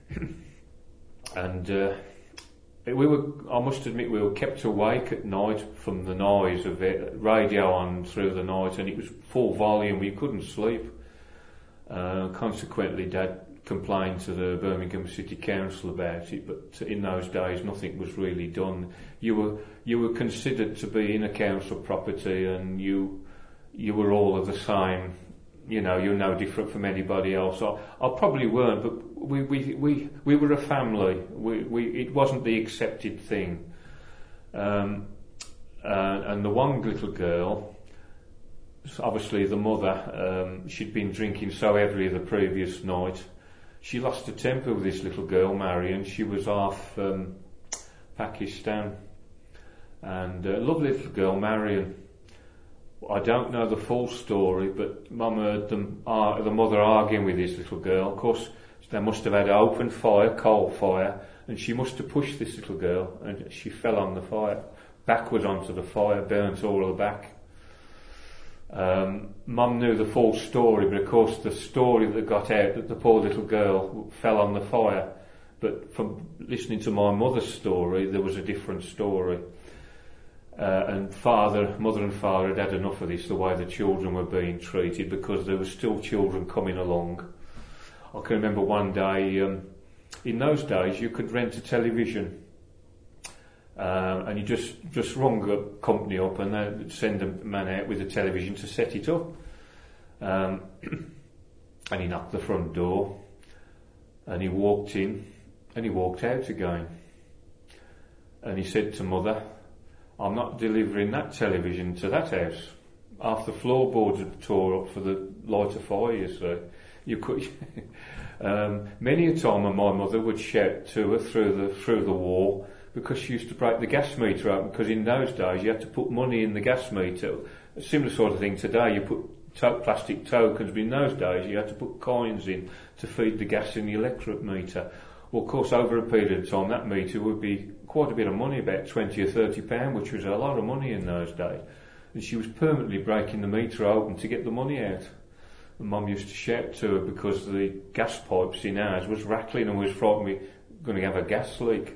and uh, we were, I must admit, we were kept awake at night from the noise of it, radio on through the night, and it was full volume. We couldn't sleep. Uh, consequently, Dad complained to the Birmingham City Council about it, but in those days nothing was really done. You were you were considered to be in a council property, and you you were all of the same. You know, you're no different from anybody else. I, I probably weren't, but we we we we were a family. We we it wasn't the accepted thing. Um, uh, and the one little girl, obviously the mother, um, she'd been drinking so heavily the previous night. She lost her temper with this little girl, Marion. She was half um, Pakistan. And a lovely little girl, Marion. I don't know the full story, but Mum heard them, uh, the mother arguing with this little girl. Of course, they must have had open fire, coal fire, and she must have pushed this little girl, and she fell on the fire, backwards onto the fire, burnt all her back. Um, Mum knew the full story, but of course the story that got out that the poor little girl fell on the fire. But from listening to my mother's story, there was a different story. Uh, and father, mother and father had had enough of this, the way the children were being treated, because there were still children coming along. I can remember one day, um, in those days you could rent a television. Um, and you just, just rung a company up and they'd send a man out with a television to set it up. Um, and he knocked the front door and he walked in and he walked out again. And he said to Mother, I'm not delivering that television to that house. Half the floorboards had tore up for the light of fire, you see. You could, um, many a time my mother would shout to her through the, through the wall, because she used to break the gas meter open, because in those days you had to put money in the gas meter. A similar sort of thing today, you put to- plastic tokens, but in those days you had to put coins in to feed the gas in the electric meter. Well, of course, over a period of time that meter would be quite a bit of money, about twenty or thirty pounds, which was a lot of money in those days. And she was permanently breaking the meter open to get the money out. And Mum used to shout to her because the gas pipes in ours was rattling and was frightened we were going to have a gas leak.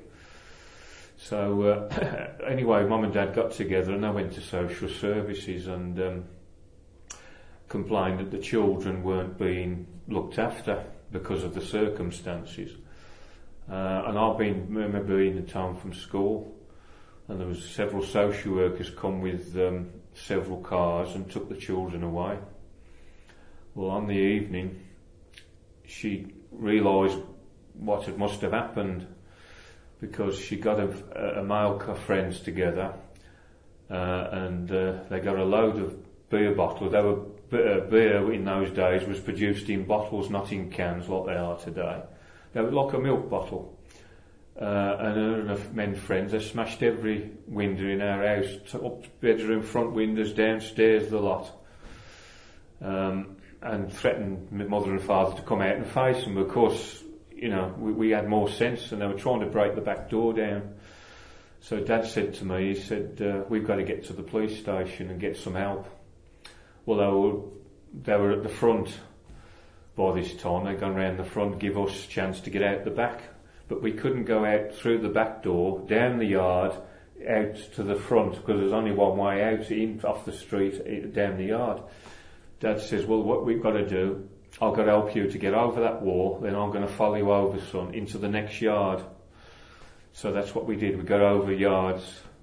So uh, anyway, Mum and Dad got together and they went to social services and um, complained that the children weren't being looked after because of the circumstances. Uh, and I've been, remember being at home from school, and there was several social workers come with um, several cars and took the children away. Well, on the evening, she realised what had must have happened, because she got a, a male friends together uh, and uh, they got a load of beer bottles. They were, uh, beer in those days was produced in bottles, not in cans like they are today. They were like a milk bottle. Uh, and her and her men friends, they smashed every window in our house, up bedroom, front windows, downstairs, the lot. Um, and threatened my mother and father to come out and face them. Of course, you know, we, we had more sense, and they were trying to break the back door down. So Dad said to me, he said, uh, we've got to get to the police station and get some help. Well, they were, they were at the front by this time. They'd gone round the front, give us a chance to get out the back. But we couldn't go out through the back door, down the yard, out to the front, because there's only one way out, in off the street, down the yard. Dad says, well, what we've got to do, I've got to help you to get over that wall, then I'm going to follow you over, son, into the next yard. So that's what we did. We got over yards.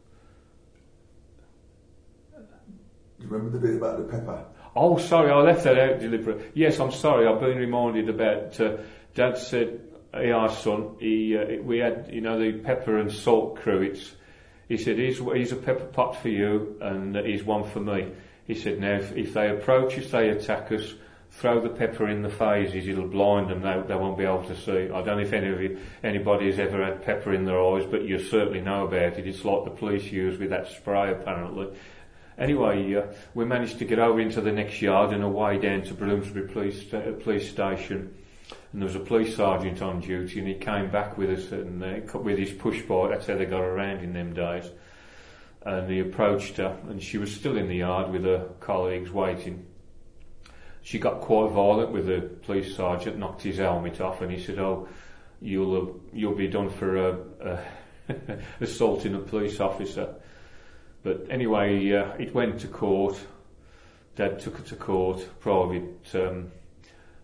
Do you remember the bit about the pepper? Oh, sorry, I left that out deliberately. Yes, I'm sorry, I've been reminded about, uh, Dad said, hey, our son, he, uh, we had, you know, the pepper and salt cruets. He said, here's, here's a pepper pot for you, and here's one for me. He said, now, if, if they approach us, they attack us, throw the pepper in the phases, it'll blind them, they, they won't be able to see. I don't know if any of you, anybody has ever had pepper in their eyes, but you certainly know about it. It's like the police use with that spray, apparently. Anyway, uh, we managed to get over into the next yard and away down to Bloomsbury Police, uh, police Station. And there was a police sergeant on duty, and he came back with us and uh, with his push bike. That's how they got around in them days. And he approached her, and she was still in the yard with her colleagues waiting. She got quite violent with the police sergeant, knocked his helmet off, and he said, "Oh, you'll uh, you'll be done for uh, uh, assaulting a police officer." But anyway, uh, it went to court. Dad took her to court, private um,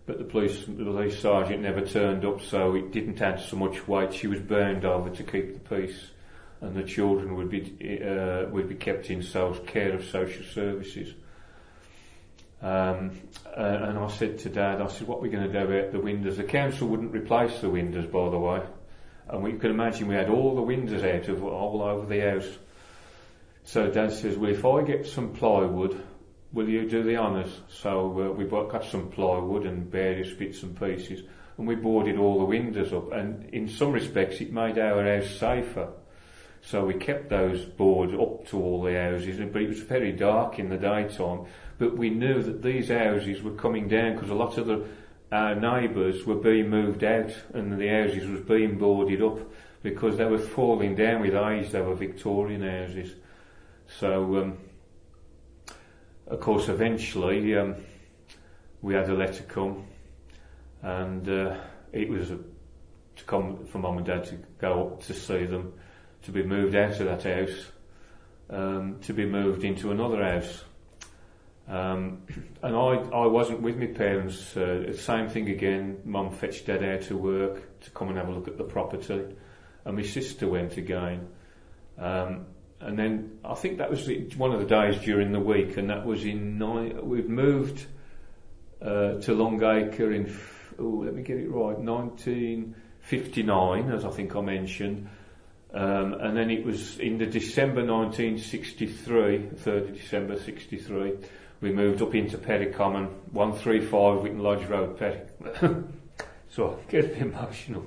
but the police, the police sergeant never turned up, so it didn't add so much weight. She was bound over to keep the peace, and the children would be uh, would be kept in so, care of social services. Um, uh, and I said to Dad, I said, what are we going to do about the windows? The council wouldn't replace the windows, by the way. And we could imagine we had all the windows out of all over the house. So Dad says, well, if I get some plywood, will you do the honours? So uh, we got some plywood and various bits and pieces, and we boarded all the windows up. And in some respects, it made our house safer. So we kept those boards up to all the houses, but it was very dark in the daytime. But we knew that these houses were coming down because a lot of the our neighbours were being moved out, and the houses was being boarded up because they were falling down with age. They were Victorian houses. So, um, of course, eventually um, we had a letter come, and uh, it was a, to come for Mum and Dad to go up to see them, to be moved out of that house, um, to be moved into another house. Um, and I, I wasn't with my parents. Uh, same thing again. Mum fetched Dad out to work to come and have a look at the property, and my sister went again. Um, and then I think that was one of the days during the week, and that was in nine. We've moved uh, to Longacre in. Oh, let me get it right. nineteen fifty-nine, as I think I mentioned. Um, and then it was in the December nineteen sixty-three, third of December sixty-three. We moved up into Perry Common, one thirty-five Witten Lodge Road, Perry. So I get a bit emotional.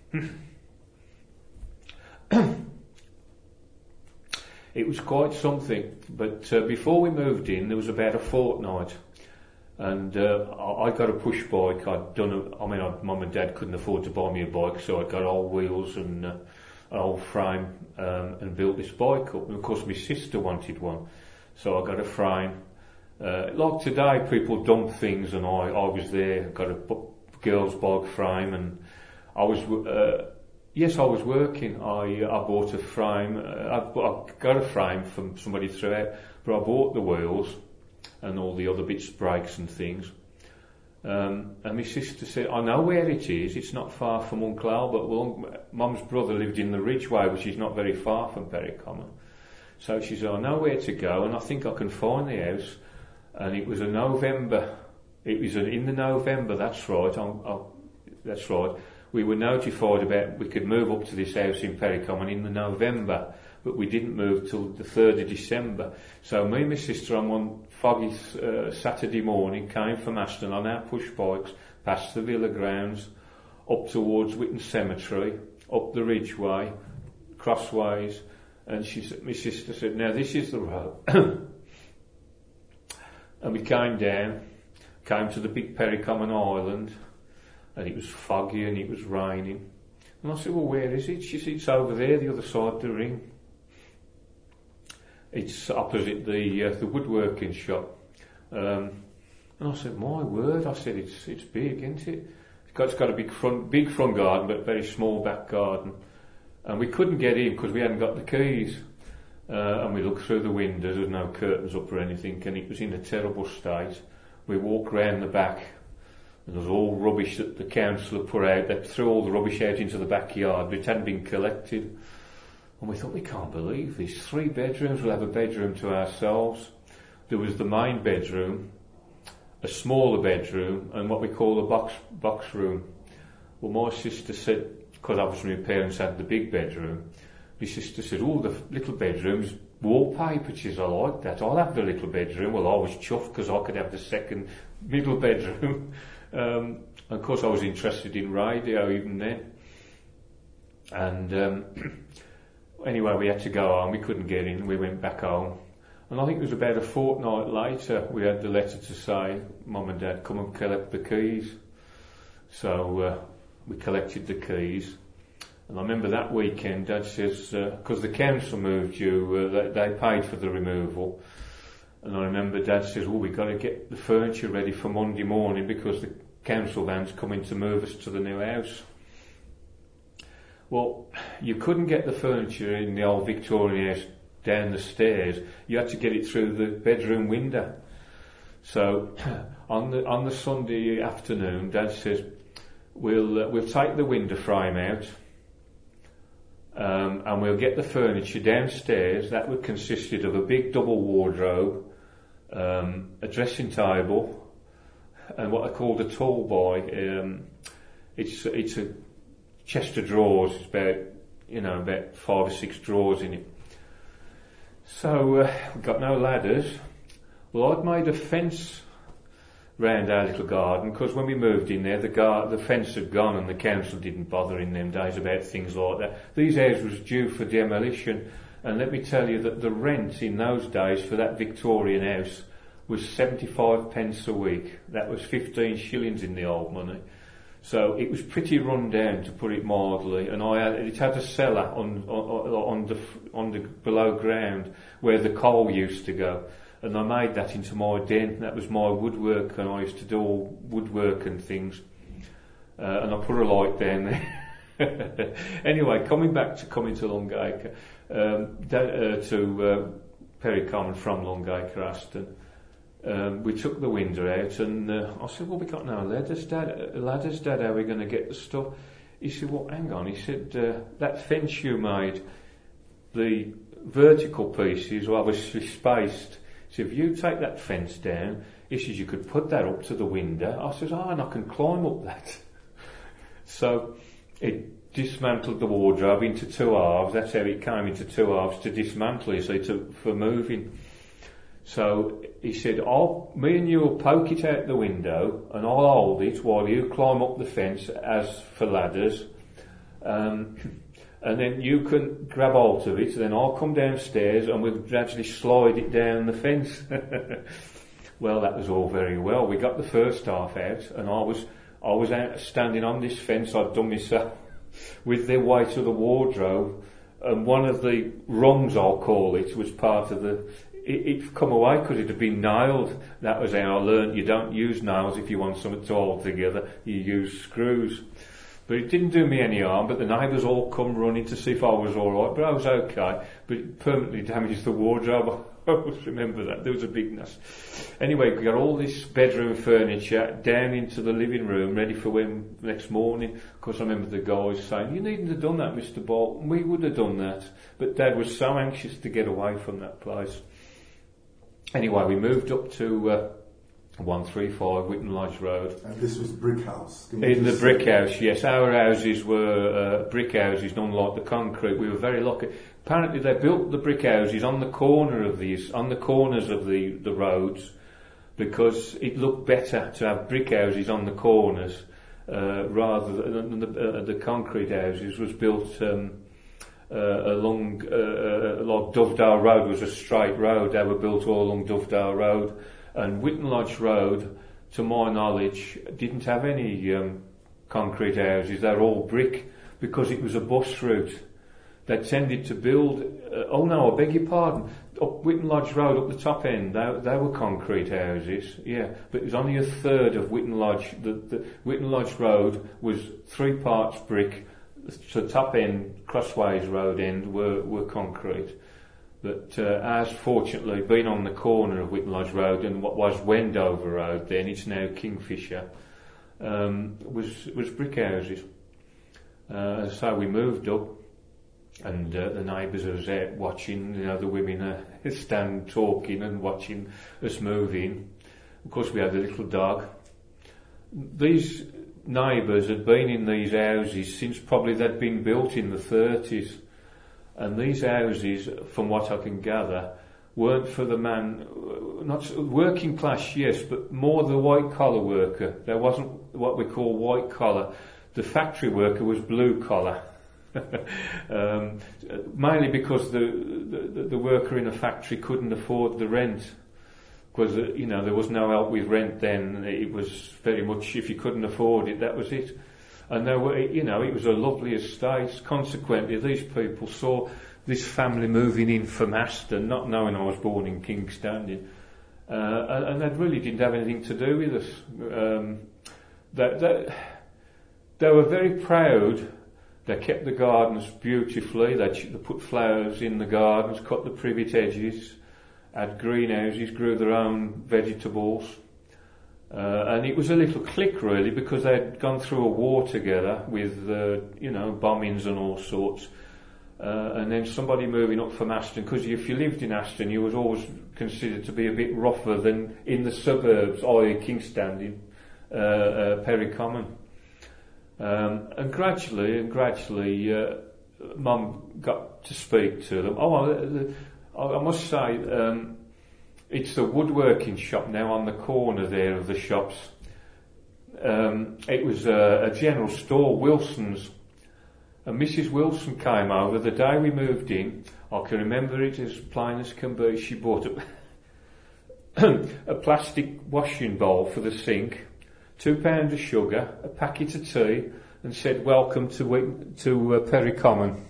It was quite something, but uh, before we moved in, there was about a fortnight, and uh, I, I got a push bike. I'd done. A, I mean, I, Mum and Dad couldn't afford to buy me a bike, so I got old wheels and uh, an old frame um, and built this bike up. And of course, my sister wanted one, so I got a frame. Uh, like today, people dump things, and I, I was there, got a b- girl's bike frame, and I was, uh, yes, I was working. I I bought a frame, uh, I, I got a frame from somebody threw out, but I bought the wheels and all the other bits, brakes and things. Um, and my sister said, I know where it is, it's not far from Uncle Albert. Well, Mum's brother lived in the Ridgeway, which is not very far from Perry Common. So she said, I know where to go, and I think I can find the house. And it was a November, it was an, in the November, that's right, I'm, I'm, that's right, we were notified about we could move up to this house in Perry Common in the November, but we didn't move till the third of December. So me and my sister on one foggy uh, Saturday morning came from Aston on our push bikes, past the villa grounds, up towards Witten Cemetery, up the Ridgeway, crossways, and she said, my sister said, now this is the road. And we came down, came to the big Perry Common Island, and it was foggy and it was raining. And I said, well, where is it? She said, it's over there, the other side of the ring. It's opposite the uh, the woodworking shop. Um, and I said, my word, I said, it's it's big, isn't it? It's got, it's got a big front, big front garden, but very small back garden. And we couldn't get in because we hadn't got the keys. Uh, and we looked through the windows, there was no curtains up or anything, and it was in a terrible state. We walked round the back, and there was all rubbish that the council had put out. They threw all the rubbish out into the backyard, but it hadn't been collected. And we thought, we can't believe this. Three bedrooms, we'll have a bedroom to ourselves. There was the main bedroom, a smaller bedroom, and what we call a box box room. Well, my sister said, because obviously my parents had the big bedroom, my sister said, oh, the little bedroom's wallpaper, she says, I like that, I'll have the little bedroom. Well, I was chuffed because I could have the second middle bedroom. um, and of course I was interested in radio even then. And um, anyway, we had to go home, we couldn't get in, we went back home. And I think it was about a fortnight later we had the letter to say, Mum and Dad, come and collect the keys. So uh, we collected the keys. And I remember that weekend, Dad says, because uh, the council moved you, uh, they, they paid for the removal. And I remember Dad says, oh, we've got to get the furniture ready for Monday morning because the council van's coming to move us to the new house. Well, you couldn't get the furniture in the old Victorian house down the stairs. You had to get it through the bedroom window. So on the on the Sunday afternoon, Dad says, we'll uh, we'll take the window frame out, um, and we'll get the furniture downstairs. That would consisted of a big double wardrobe, um, a dressing table, and what I called a tall boy. Um, it's it's a chest of drawers. It's about you know about five or six drawers in it. So uh, we've got no ladders. Well, I'd made a fence round our little garden, because when we moved in there, the gar- the fence had gone and the council didn't bother in them days about things like that. These houses was due for demolition, and let me tell you that the rent in those days for that Victorian house was seventy-five pence a week. That was fifteen shillings in the old money. So it was pretty run down, to put it mildly, and I had, it had a cellar on, on, on the on the below ground where the coal used to go, and I made that into my den. That was my woodwork, and I used to do all woodwork and things, uh, and I put a light down there. Anyway, coming back to coming to Longacre, um, da- uh, to uh, Perry Common from Longacre, Aston. Um, we took the window out, and uh, I said, well, we got no ladders, Dad. Ladders, Dad, how are we going to get the stuff? He said, well, hang on. He said, uh, that fence you made, the vertical pieces were obviously spaced. He said, if you take that fence down, he says, you could put that up to the window. I said, oh, and I can climb up that. So it dismantled the wardrobe into two halves. That's how it came into two halves, to dismantle it, so to, for moving. So he said, I'll, me and you will poke it out the window, and I'll hold it while you climb up the fence as for ladders, um, and then you can grab hold of it, then I'll come downstairs and we'll gradually slide it down the fence. Well, that was all very well. We got the first half out, and I was I was out standing on this fence I'd done myself with the weight of the wardrobe, and one of the rungs, I'll call it, was part of the... It, it'd come away because it had been nailed. That was how I learned you don't use nails if you want something to hold together. You use screws. But it didn't do me any harm, but the neighbours all come running to see if I was alright, but I was okay. But it permanently damaged the wardrobe. I always remember that. There was a big mess. Anyway, we got all this bedroom furniture down into the living room, ready for when next morning. Of course, I remember the guys saying, you needn't have done that, Mister Bolton. We would have done that. But Dad was so anxious to get away from that place. Anyway, we moved up to uh, one thirty-five Whitton Lodge Road. And this was brick house? In the brick house, yes. Our houses were uh, brick houses, unlike the concrete. We were very lucky. Apparently they built the brick houses on the corner of these, on the corners of the, the roads, because it looked better to have brick houses on the corners uh, rather than the, uh, the concrete houses was built um, uh, along, uh, like Dovedale Road was a straight road. They were built all along Dovedale Road, and Whitton Lodge Road, to my knowledge, didn't have any um, concrete houses. They were all brick because it was a bus route. They tended to build, uh, oh no, I beg your pardon, up Whitton Lodge Road, up the top end, they, they were concrete houses, yeah, but it was only a third of Whitton Lodge. The, the Whitton Lodge Road was three parts brick, so the top end, Crossways Road end, were, were concrete. But uh, ours, fortunately, being on the corner of Whitton Lodge Road and what was Wendover Road then, it's now Kingfisher, um, was, was brick houses. Uh, so we moved up. And uh, the neighbours was out watching, you know, the women uh, stand talking and watching us move in. Of course, we had a little dog. These neighbours had been in these houses since probably they'd been built in the thirties. And these houses, from what I can gather, weren't for the man, not working class, yes, but more the white collar worker. There wasn't what we call white collar. The factory worker was blue collar. um, mainly because the, the the worker in a factory couldn't afford the rent, because uh, you know there was no help with rent then. It was very much if you couldn't afford it, that was it. And there were, you know, it was a lovely estate. Consequently, these people saw this family moving in from Aston, not knowing I was born in King's Standing, uh, and, and they really didn't have anything to do with us. Um, that that they were very proud. They kept the gardens beautifully. They, they put flowers in the gardens, cut the privet edges, had greenhouses, grew their own vegetables. Uh, and it was a little clique really, because they'd gone through a war together with, uh, you know, bombings and all sorts. Uh, and then somebody moving up from Aston, because if you lived in Aston, you was always considered to be a bit rougher than in the suburbs, that is. Kingstanding, uh, uh, Perry Common. Um, and gradually, and gradually, uh, Mum got to speak to them. Oh, I, I must say, um, it's the woodworking shop now on the corner there of the shops. Um, it was a, a general store, Wilson's. And Missus Wilson came over the day we moved in. I can remember it as plain as can be. She bought a, a plastic washing bowl for the sink, two pounds of sugar, a packet of tea, and said, "Welcome to to uh, Perry Common."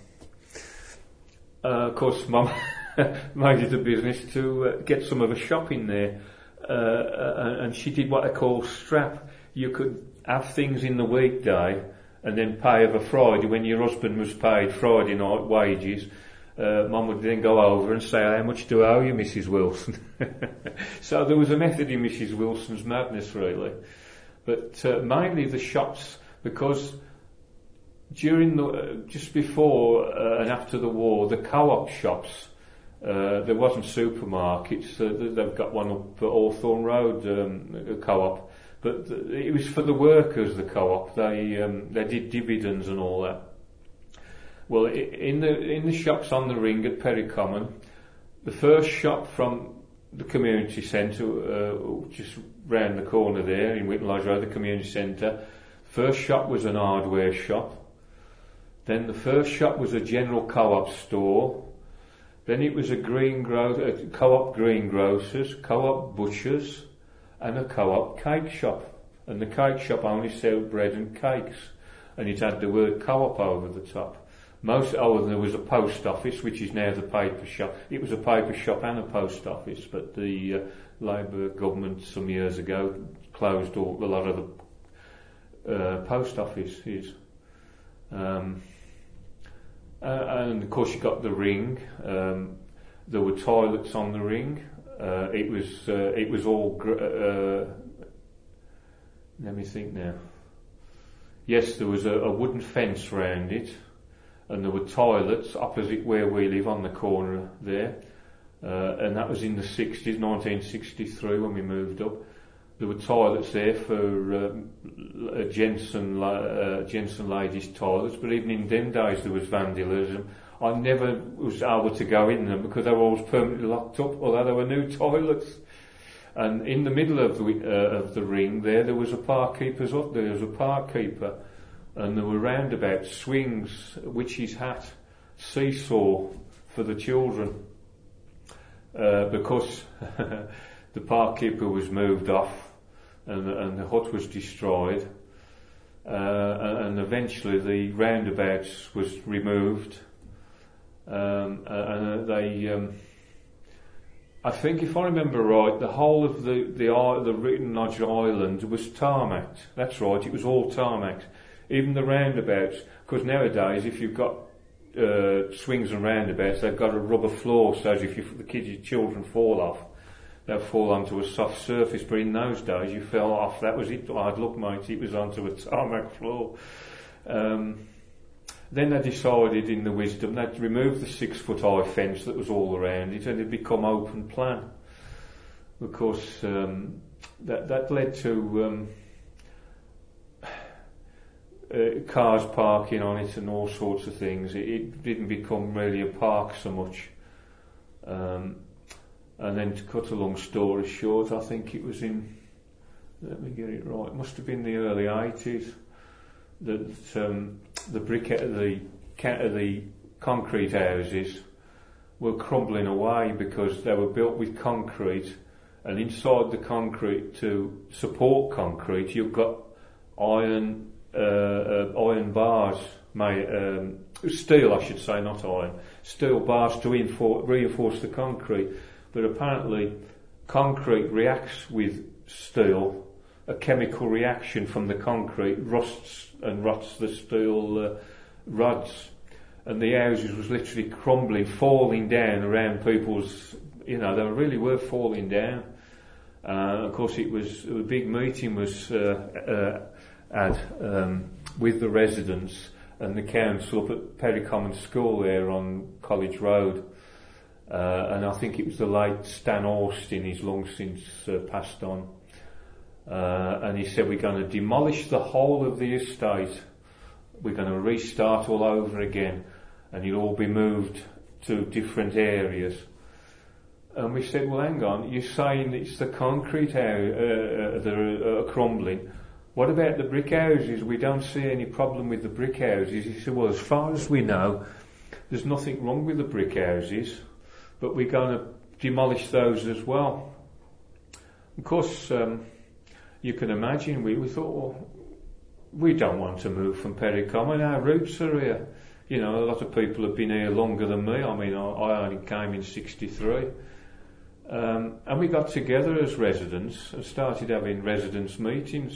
Uh, of course, Mum made it a business to uh, get some of a shop in there, uh, uh, and she did what they call strap. You could have things in the weekday and then pay over Friday when your husband was paid Friday night wages. Uh, Mum would then go over and say, "How much do I owe you, Missus Wilson?" So there was a method in Missus Wilson's madness, really. But uh, mainly the shops, because during the, uh, just before uh, and after the war, the co-op shops, uh, there wasn't supermarkets. Uh, they've got one up at Hawthorne Road, um, a co-op. But it was for the workers, the co-op. They um, they did dividends and all that. Well, in the in the shops on the ring at Perry Common, the first shop from the community centre, uh, just round the corner there in Whitton Lodge Road, the community centre. First shop was an hardware shop. Then the first shop was a general co-op store. Then it was a green gro- a co-op greengrocers, co-op butchers, and a co-op cake shop. And the cake shop only sold bread and cakes, and it had the word co-op over the top. Most, oh, and there was a post office, which is now the paper shop. It was a paper shop and a post office, but the uh, Labour government some years ago closed all, a lot of the uh, post offices. Um, uh, and of course you got the ring. Um, there were toilets on the ring. Uh, it was uh, it was all. Gr- uh, let me think now. Yes, there was a, a wooden fence round it, and there were toilets opposite where we live on the corner there, uh, and that was in the sixties, nineteen sixty-three when we moved up. There were toilets there for uh, gents and uh, gents and ladies' toilets, but even in them days there was vandalism. I never was able to go in them because they were always permanently locked up, although there were new toilets. And in the middle of the uh, of the ring there, there was a park keeper's hut. There was a park keeper, and there were roundabouts, swings, witch's hat, seesaw for the children, uh, because the park keeper was moved off, and and the hut was destroyed, uh, and, and eventually the roundabouts was removed. Um, and they, um, I think, if I remember right, the whole of the the the Whitton Lodge Island was tarmacked. That's right, it was all tarmacked. Even the roundabouts, because nowadays, if you've got uh, swings and roundabouts, they've got a rubber floor, so as if you, the kids, your children fall off, they'll fall onto a soft surface. But in those days, you fell off. That was it. Hard luck, mate. It was onto a tarmac floor. Um, Then they decided in the wisdom they'd remove the six foot high fence that was all around it and it'd become open plan. Of course, um, that, that led to um, uh, cars parking on it and all sorts of things. It, it didn't become really a park so much. Um, and then to cut a long story short, I think it was in, let me get it right, it must have been the early eighties. That um, the brick, the the concrete houses were crumbling away because they were built with concrete, and inside the concrete to support concrete, you've got iron uh, uh, iron bars, made, um, steel, I should say, not iron, steel bars to reinforce, reinforce the concrete. But apparently, concrete reacts with steel. A chemical reaction from the concrete rusts and rots the steel uh, rods, and the houses was literally crumbling, falling down around people's, you know, they really were falling down. Uh, of course, it was a big meeting was uh, uh, had um, with the residents and the council up at Perry Common School there on College Road. Uh, and I think it was the late Stan Austin, he's long since uh, passed on. Uh, and he said, we're going to demolish the whole of the estate. We're going to restart all over again, and it'll all be moved to different areas. And we said, well, hang on, you're saying it's the concrete area, uh, that are, are crumbling. What about the brick houses? We don't see any problem with the brick houses. He said, well, as far as we know, there's nothing wrong with the brick houses, but we're going to demolish those as well. Of course, um, you can imagine, we, we thought, well, we don't want to move from Perry Common. Our roots are here. You know, a lot of people have been here longer than me. I mean, I, I only came in sixty-three. Um, and we got together as residents and started having residents' meetings.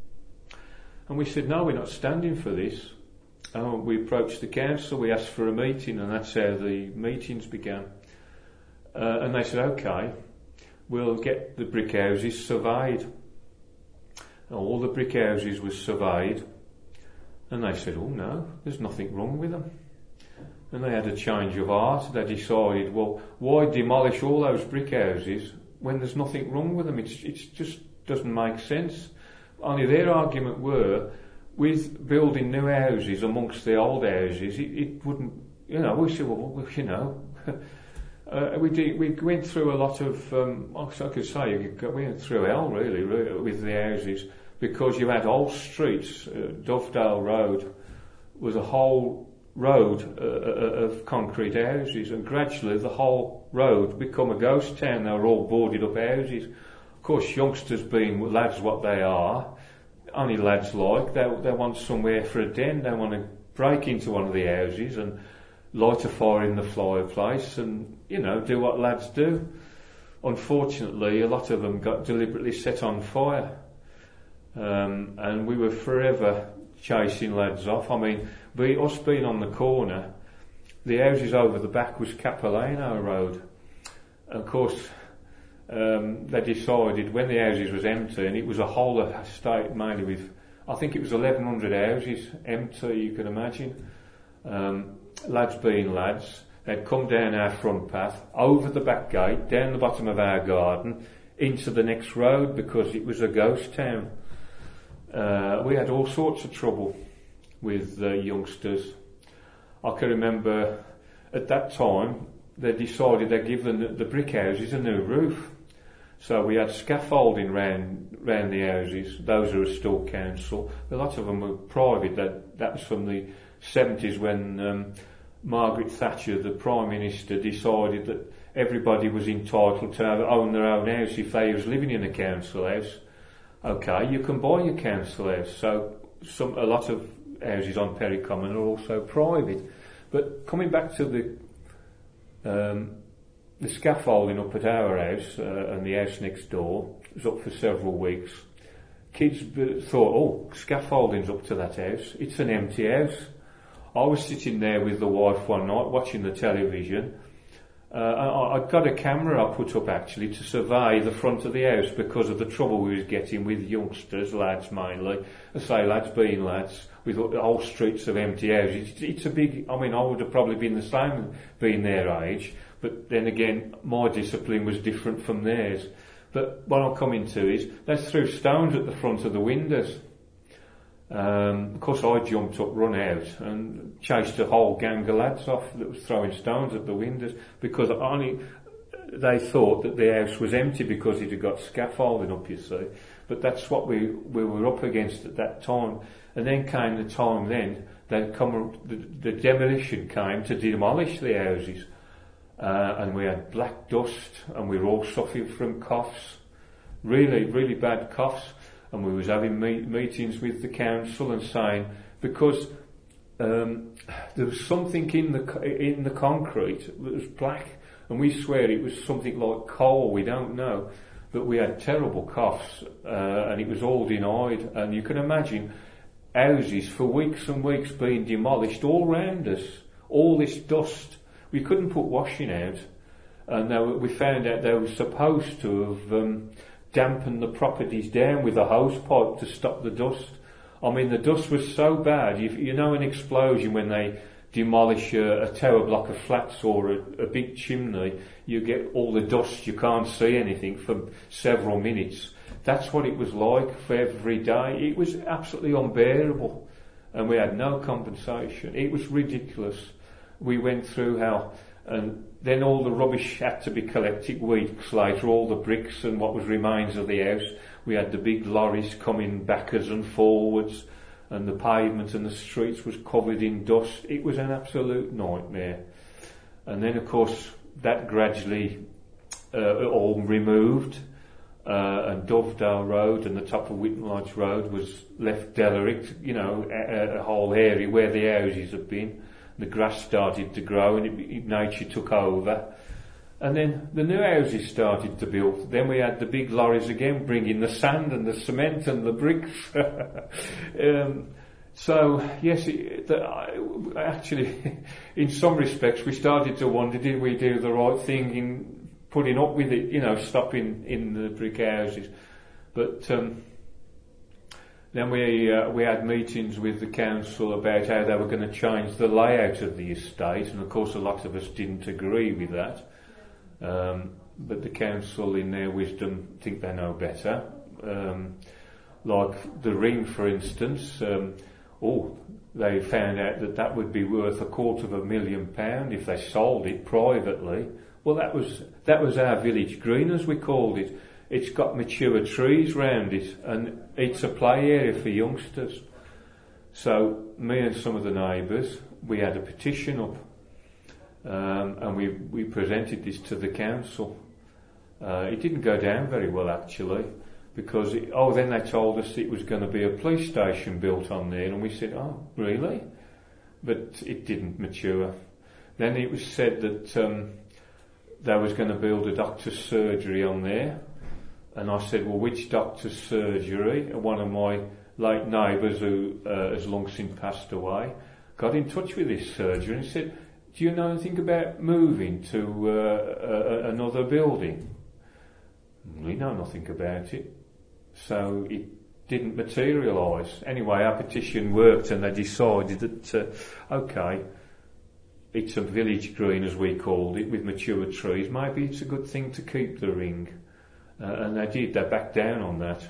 And we said, no, we're not standing for this. And we approached the council, we asked for a meeting, and that's how the meetings began. Uh, and they said, okay, we'll get the brick houses surveyed. And all the brick houses were surveyed. And they said, oh no, there's nothing wrong with them. And they had a change of heart. They decided, well, why demolish all those brick houses when there's nothing wrong with them? It's, it's just doesn't make sense. Only their argument were, with building new houses amongst the old houses, it, it wouldn't, you know, we said, well, you know, uh, we did, we went through a lot of, um, I could say, we went through hell really, really with the houses, because you had whole streets, uh, Dovedale Road was a whole road uh, of concrete houses, and gradually the whole road become a ghost town. They were all boarded up houses. Of course, youngsters being lads what they are, only lads like, they, they want somewhere for a den. They want to break into one of the houses and light a fire in the fireplace and, you know, do what lads do. Unfortunately, a lot of them got deliberately set on fire. Um, and we were forever chasing lads off. I mean, be, us being on the corner, the houses over the back was Capilano Road. And of course, um, they decided when the houses was empty, and it was a whole estate mainly with, I think it was eleven hundred houses empty, you can imagine. Um, lads being lads, they'd come down our front path, over the back gate, down the bottom of our garden, into the next road, because it was a ghost town. Uh, we had all sorts of trouble with uh, youngsters. I can remember at that time they decided they'd given the, the brick houses a new roof. So we had scaffolding round, round the houses. Those are still council. A lot of them were private. That, that was from the seventies when um, Margaret Thatcher, the Prime Minister, decided that everybody was entitled to have, own their own house if they was living in a council house. Okay, you can buy your council house. So some a lot of houses on Perry Common are also private. But coming back to the um, the scaffolding up at our house uh, and the house next door was up for several weeks. Kids thought, oh, scaffolding's up to that house. It's an empty house. I was sitting there with the wife one night watching the television. Uh, I, I'd got a camera I put up actually to survey the front of the house because of the trouble we was getting with youngsters, lads mainly. I say lads being lads, with whole streets of empty houses. It's, it's a big, I mean, I would have probably been the same being their age, but then again, my discipline was different from theirs. But what I'm coming to is, they threw stones at the front of the windows. Um, of course, I jumped up, run out, and chased a whole gang of lads off that was throwing stones at the windows because only they thought that the house was empty because it had got scaffolding up, you see. But that's what we, we were up against at that time. And then came the time then, they come, the, the demolition came to demolish the houses. Uh, and we had black dust, and we were all suffering from coughs, really, really bad coughs. And we was having meet, meetings with the council and saying, because um, there was something in the in the concrete that was black, and we swear it was something like coal. We don't know, but we had terrible coughs, uh, and it was all denied. And you can imagine houses for weeks and weeks being demolished all round us, all this dust. We couldn't put washing out, and they were, we found out they were supposed to have um, dampen the properties down with a hose pipe to stop the dust. I mean, the dust was so bad. You, you know, an explosion when they demolish a, a tower block of flats or a, a big chimney, you get all the dust, you can't see anything for several minutes. That's what it was like for every day. It was absolutely unbearable, and we had no compensation. It was ridiculous. We went through how, and then all the rubbish had to be collected weeks later, all the bricks and what was remains of the house. We had the big lorries coming backwards and forwards, and the pavement and the streets was covered in dust. It was an absolute nightmare. And then, of course, that gradually uh, all removed, uh, and Dovedale Road and the top of Whitton Lodge Road was left derelict, you know, a, a whole area where the houses had been. The grass started to grow and it, it, nature took over. And then the new houses started to build. Then we had the big lorries again bringing the sand and the cement and the bricks. um, so, yes, it, the, actually, in some respects, we started to wonder, did we do the right thing in putting up with it, you know, stopping in the brick houses? But um, then we uh, we had meetings with the council about how they were going to change the layout of the estate, and of course a lot of us didn't agree with that. Um, but the council, in their wisdom, think they know better. Um, like the ring, for instance, um, oh, they found out that that would be worth a quarter of a million pound if they sold it privately. Well, that was that was our village green, as we called it. It's got mature trees round it, and it's a play area for youngsters. So me and some of the neighbours, we had a petition up. Um, and we, we presented this to the council. Uh, it didn't go down very well, actually, because it, oh then they told us it was going to be a police station built on there, and we said, oh really? But it didn't mature. Then it was said that um, they was going to build a doctor's surgery on there, and I said, well, which doctor's surgery? And one of my late neighbours, who uh, has long since passed away, got in touch with this surgeon and said, do you know anything about moving to uh, a, another building? We know nothing about it. So it didn't materialise. Anyway, our petition worked, and they decided that, uh, okay, it's a village green, as we called it, with mature trees. Maybe it's a good thing to keep the ring. Uh, and they did. They backed down on that.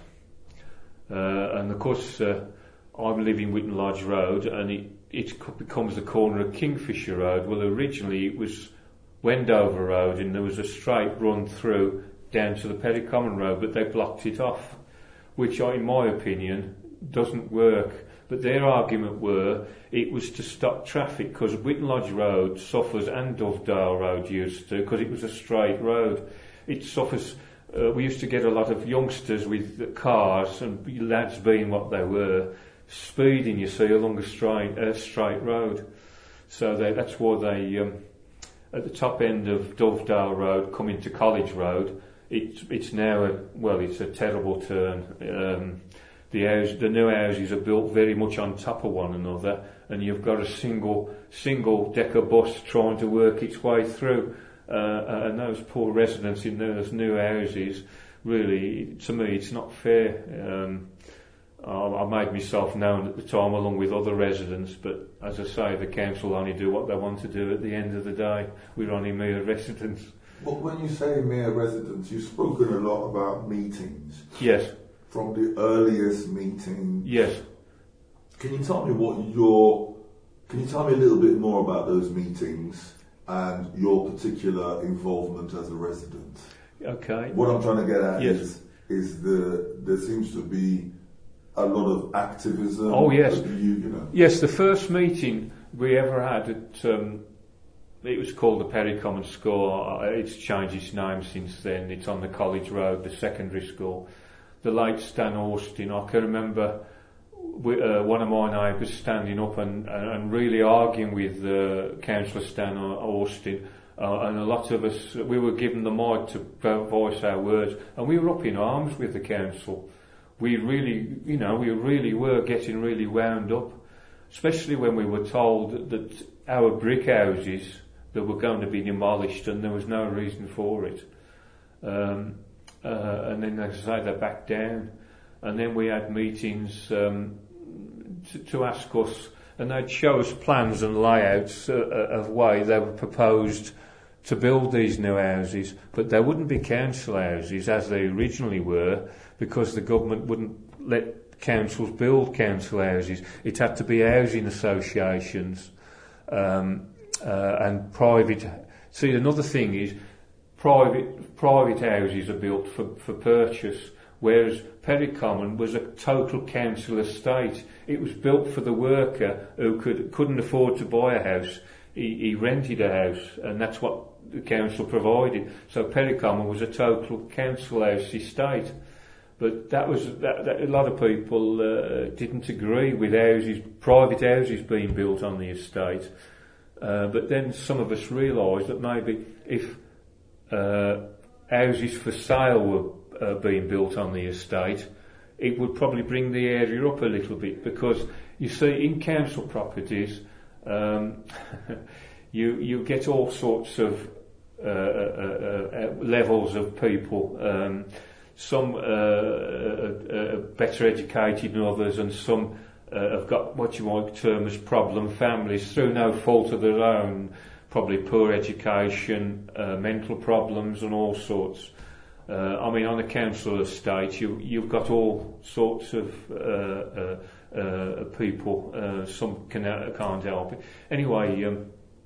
Uh, and of course, uh, I live in Whitton Lodge Road, and it it becomes the corner of Kingfisher Road. Well, originally it was Wendover Road, and there was a straight run through down to the Perry Common Road, but they blocked it off, which, in my opinion, doesn't work. But their argument were it was to stop traffic, because Whitton Lodge Road suffers, and Dovedale Road used to, because it was a straight road. It suffers. Uh, we used to get a lot of youngsters with cars, and lads being what they were, speeding, you see, along a straight, uh, straight road. So they, that's why they, um, at the top end of Dovedale Road, coming to College Road, it, it's now a, well, it's a terrible turn. Um, the house, the new houses are built very much on top of one another, and you've got a single, single decker bus trying to work its way through. Uh, and those poor residents in those new houses, really, to me, it's not fair. Um, I made myself known at the time along with other residents, but as I say, the council only do what they want to do at the end of the day. We're only mere residents. But when you say mere residents, you've spoken a lot about meetings. Yes. From the earliest meeting. Yes. Can you tell me what your, can you tell me a little bit more about those meetings and your particular involvement as a resident? Okay. What I'm trying to get at yes. is, is the, there seems to be a lot of activism. Oh yes, you, you know. Yes. The first meeting we ever had at um, it was called the Perry Common School. It's changed its name since then. It's on the College Road, the secondary school. The late Stan Austin. I can remember we, uh, one of my neighbours standing up and, and really arguing with uh, Councillor Stan Austin. Uh, and a lot of us, we were given the mic to voice our words, and we were up in arms with the council. We really, you know, we really were getting really wound up, especially when we were told that our brick houses that were going to be demolished and there was no reason for it. Um, uh, and then, as I say, they backed down. And then we had meetings um, to, to ask us, and they'd show us plans and layouts uh, of way they were proposed to build these new houses, but they wouldn't be council houses as they originally were, because the government wouldn't let councils build council houses. It had to be housing associations um, uh, and private. See, another thing is private private houses are built for, for purchase, whereas Perry Common was a total council estate. It was built for the worker who could, couldn't afford to buy a house. He, he rented a house, and that's what the council provided. So Perry Common was a total council house estate. But that was that, that a lot of people uh, didn't agree with houses, private houses being built on the estate. Uh, but then some of us realised that maybe if uh, houses for sale were uh, being built on the estate, it would probably bring the area up a little bit, because you see in council properties um, you you get all sorts of uh, uh, uh, levels of people. Um, some uh, uh, uh, better educated than others, and some uh, have got what you might term as problem families through no fault of their own, probably poor education, uh, mental problems and all sorts. Uh, I mean, on a council estate, you, you've got all sorts of uh, uh, uh, people. Uh, some can, can't help it. Anyway, um,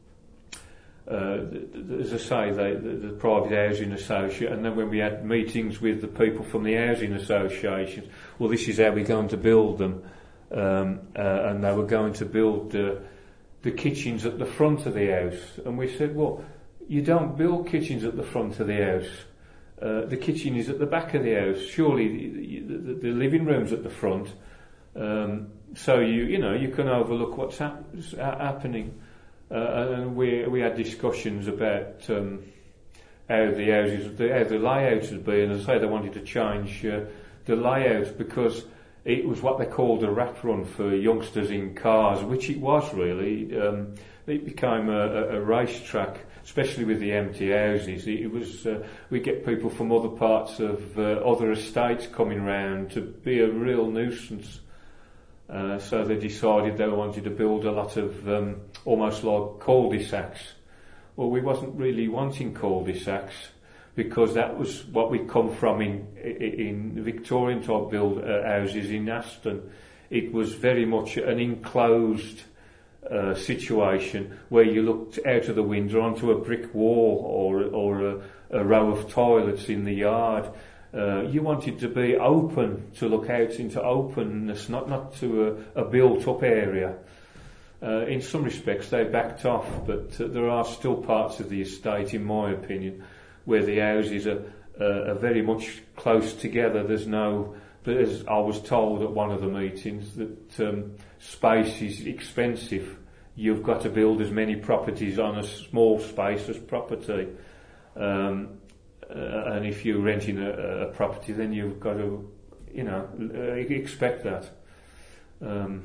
uh, as I say, they, the, the private housing association, and then when we had meetings with the people from the housing associations, well, this is how we're going to build them, um, uh, and they were going to build uh, the kitchens at the front of the house, and we said, well, you don't build kitchens at the front of the house. Uh, the kitchen is at the back of the house. Surely the, the, the living room's at the front, um, so you you know you can overlook what's hap- happening. Uh, and we we had discussions about um, how the houses, the, how the layouts would be, and as I say, they wanted to change uh, the layout because it was what they called a rat run for youngsters in cars, which it was really. Um, it became a, a, a racetrack, especially with the empty houses. It, it was uh, we get people from other parts of uh, other estates coming round to be a real nuisance. Uh, so they decided they wanted to build a lot of um, almost like cul-de-sacs. Well, we wasn't really wanting cul-de-sacs because that was what we'd come from in in Victorian type build uh, houses in Aston. It was very much an enclosed uh, situation where you looked out of the window onto a brick wall or or a, a row of toilets in the yard. Uh, you wanted to be open, to look out into openness, not not to a, a built-up area. Uh, in some respects, they backed off, but uh, there are still parts of the estate, in my opinion, where the houses are, uh, are very much close together. There's no, but as I was told at one of the meetings, that um, space is expensive. You've got to build as many properties on a small space as property. Um, Uh, and if you're renting a, a property, then you've got to, you know, uh, expect that. Um,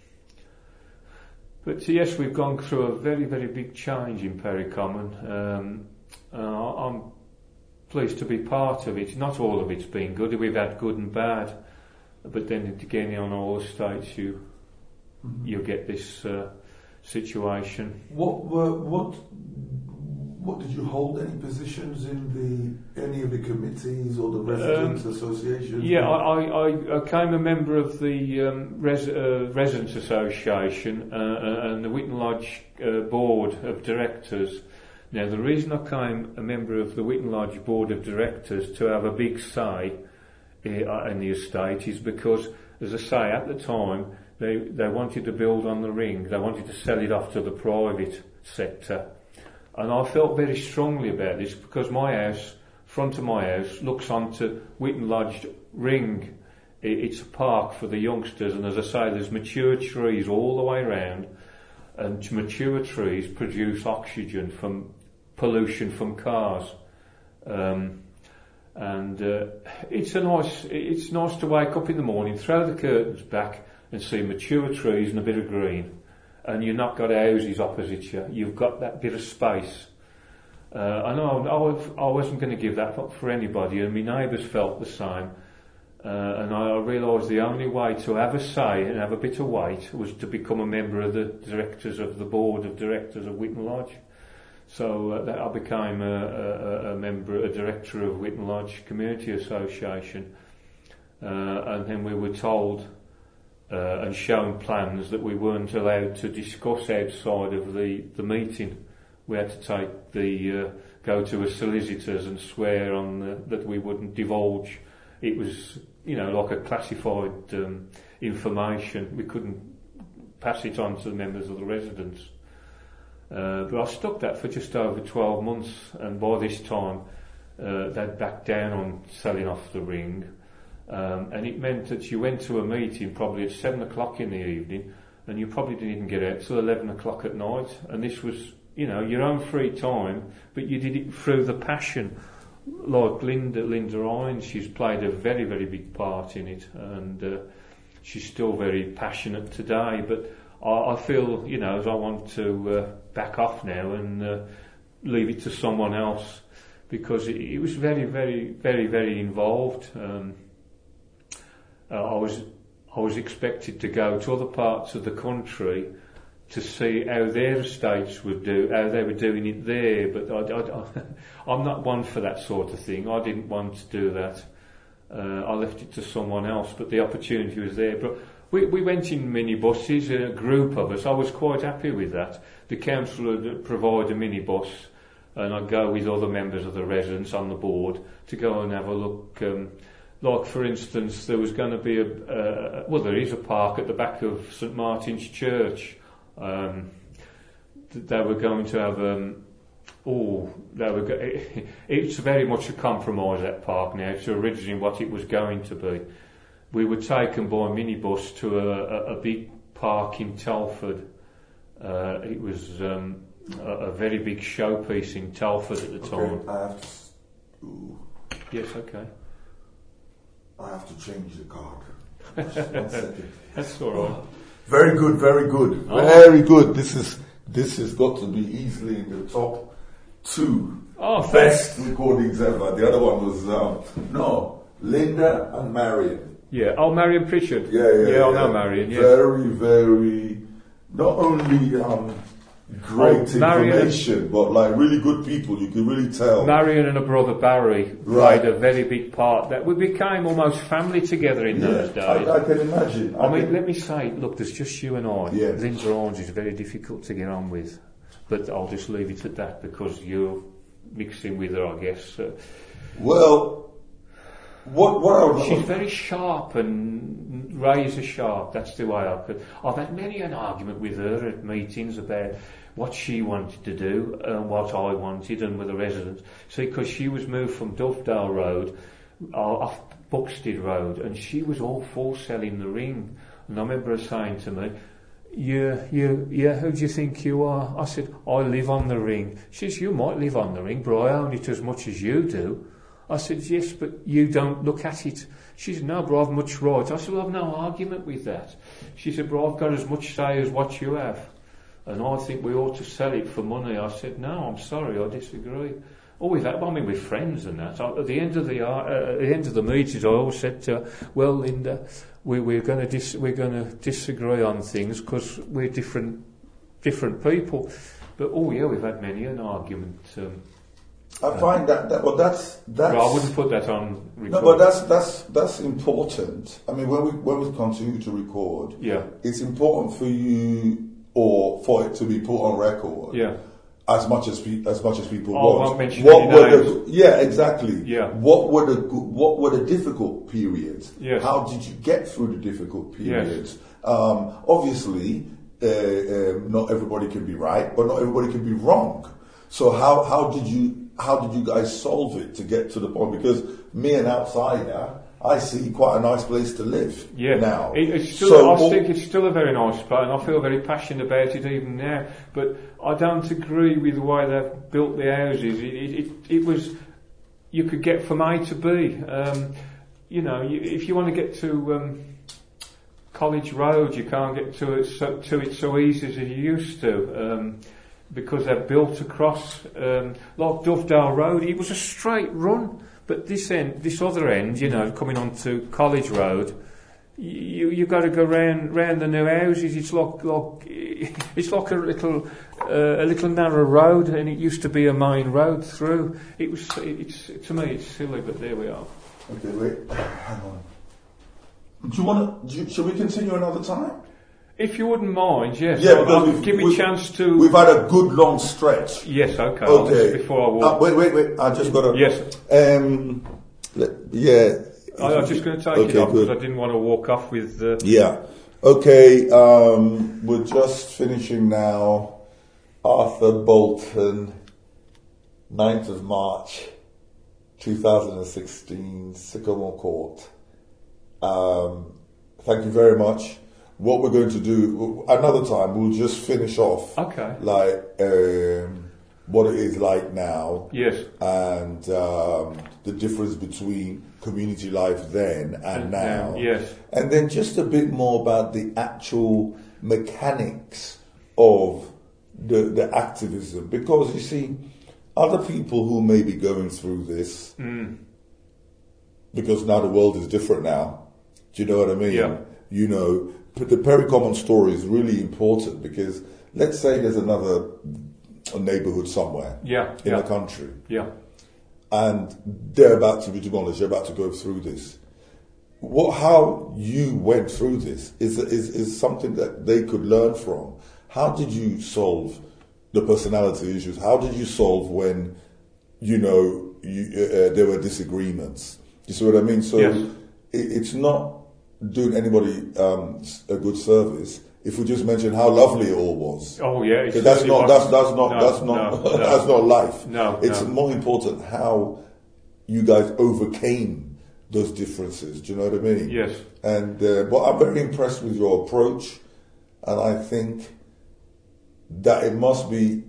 but yes, we've gone through a very, very big change in Perry Common. Um, uh, I'm pleased to be part of it. Not all of it's been good. We've had good and bad. But then again, on all estates, you mm-hmm. you get this uh, situation. What were what? What did you hold? Any positions in the any of the committees or the residents' um, associations? Yeah, I, I, I came a member of the um, res, uh, residents' association uh, and the Witton Lodge uh, board of directors. Now, the reason I came a member of the Witton Lodge board of directors to have a big say uh, in the estate is because, as I say, at the time they they wanted to build on the ring. They wanted to sell it off to the private sector. And I felt very strongly about this because my house, front of my house, looks onto Witton Lodge Ring. It's a park for the youngsters, and as I say, there's mature trees all the way around, and mature trees produce oxygen from pollution from cars. Um, and uh, it's a nice, it's nice to wake up in the morning, throw the curtains back, and see mature trees and a bit of green. And you've not got houses opposite you. You've got that bit of space. Uh, I know I, was, I wasn't going to give that up for anybody, and my neighbours felt the same. Uh, and I realised the only way to have a say and have a bit of weight was to become a member of the directors of the board of directors of Witton Lodge. So uh, that I became a, a, a member, a director of Witton Lodge Community Association, uh, and then we were told uh, and shown plans that we weren't allowed to discuss outside of the, the meeting. We had to take the uh, go to a solicitor's and swear on the, that we wouldn't divulge. It was, you know, like a classified um, information. We couldn't pass it on to the members of the residents. Uh, but I stuck that for just over twelve months, and by this time uh, they'd backed down on selling off the ring. Um, and it meant that you went to a meeting probably at seven o'clock in the evening, and you probably didn't even get out till eleven o'clock at night. And this was, you know, your own free time, but you did it through the passion. Like Linda, Linda Hines, she's played a very, very big part in it, and uh, she's still very passionate today. But I, I feel, you know, as I want to uh, back off now and uh, leave it to someone else, because it, it was very, very, very, very involved. Um, uh, I was, I was expected to go to other parts of the country to see how their estates would do, how they were doing it there, but I, I, I, I'm not one for that sort of thing. I didn't want to do that. Uh, I left it to someone else, but the opportunity was there. But we, we went in minibuses, a group of us. I was quite happy with that. The council would provide a minibus, and I'd go with other members of the residents on the board to go and have a look. Um, like, for instance, there was going to be a, uh, well, there is a park at the back of St Martin's Church. Um, they were going to have, um, oh, they were. Go- it, it's very much a compromise, that park now, to originally what it was going to be. We were taken by a minibus to a, a, a big park in Telford. Uh, it was um, a, a very big showpiece in Telford at the okay, time. I have to. Ooh, yes, okay. I have to change the card. Just one second. That's all right. Very good, very good, Oh. very good. This is this has got to be easily in the top two Oh, best thanks. recordings ever. The other one was um, no Linda and Marion. Yeah. Oh, Marion Pritchard. Yeah, yeah, Yeah, I yeah. know Marion. Yes. Very, very not only um, great Oh, Marion- information, but like really good people. You can really tell. Marion and her brother Barry Right. played a very big part. That we became almost family together in yeah, those days. I, I can imagine. I mean, can- let me say, look, there's just you and I. Yeah. Linda Orange is very difficult to get on with, but I'll just leave it at that because you're mixing with her, I guess. Uh, well, what what I would she's very sharp and razor sharp. That's the way I could. I've had many an argument with her at meetings about what she wanted to do and what I wanted, and with the residents. See, because she was moved from Dovedale Road uh, off Buxted Road, and she was all for selling the ring. And I remember her saying to me, "Yeah, you, yeah, who do you think you are?" I said, "I live on the ring." She says, "You might live on the ring, but I own it as much as you do." I said, "Yes, but you don't look at it." She said, "No, but I've much right." I said, "Well, I've no argument with that." She said, "But I've got as much say as what you have, and I think we ought to sell it for money." I said, "No, I'm sorry, I disagree." Oh, we've had, I mean, we're friends and that. At the end of the uh, at the end of the meetings, I always said to her, "Well, Linda, we, we're going to dis- we're going to disagree on things because we're different different people." But oh yeah, we've had many an argument. Um, I find that, that well, that's that's. But I wouldn't put that on record. No, but that's that's that's important. I mean, when we when we continue to record, Yeah. it's important for you or for it to be put on record. Yeah. As much as pe- as much as people Oh, I want. won't mention What any were names. the, yeah, exactly. Yeah. What were the go- what were the difficult periods? Yes. How did you get through the difficult Yes. periods? Um, obviously, uh, um, not everybody can be right, but not everybody can be wrong. So how how did you how did you guys solve it to get to the point? Because me, an outsider, I see quite a nice place to live Yeah, now. It, it's still, So I all- think it's still a very nice place, and I feel very passionate about it even now. But I don't agree with the way they've built the houses. It, it, it, it was, you could get from A to B. Um, you know, you, if you want to get to um, College Road, you can't get to it so, to it so easy as you used to. Um, because they're built across, um, like Dovedale Road. It was a straight run, but this end, this other end, you know, coming onto College Road, you you got to go round round the new houses. It's like like it's like a little uh, a little narrow road, and it used to be a main road through. It was it's to me it's silly, but there we are. Okay, wait, hang on. Do you want to? Shall we continue another time? If you wouldn't mind, yes. Yeah, I'll, I'll give me a chance to. We've had a good long stretch. Yes, okay. Okay. Before I walk. Uh, wait, wait, wait. I just got to. Yes. Um. Yeah. I, I was just going to take okay, it off good. because I didn't want to walk off with. Uh, yeah. Okay. Um. We're just finishing now. Arthur Bolton, ninth of March, two thousand sixteen, Sycamore Court. Um. Thank you very much. What we're going to do another time, we'll just finish off. Okay. Like um, what it is like now. Yes. And um, the difference between community life then and, and now. now. Yes. And then just a bit more about the actual mechanics of the the activism, because you see, other people who may be going through this, mm. because now the world is different now. Do you know what I mean? Yeah. You know. The Perry Common story is really important because let's say there's another neighbourhood somewhere yeah, in yeah. the country, yeah, and they're about to be demolished. They're about to go through this. What, how you went through this is is is something that they could learn from. How did you solve the personality issues? How did you solve when you know you, uh, there were disagreements? You see what I mean? So yes. it, it's not doing anybody um, a good service if we just mention how lovely it all was. Oh yeah, because that's not that's that's not no, that's not no, no. that's not life. No, it's no. more important how you guys overcame those differences. Do you know what I mean? Yes. And uh, but I'm very impressed with your approach, and I think that it must be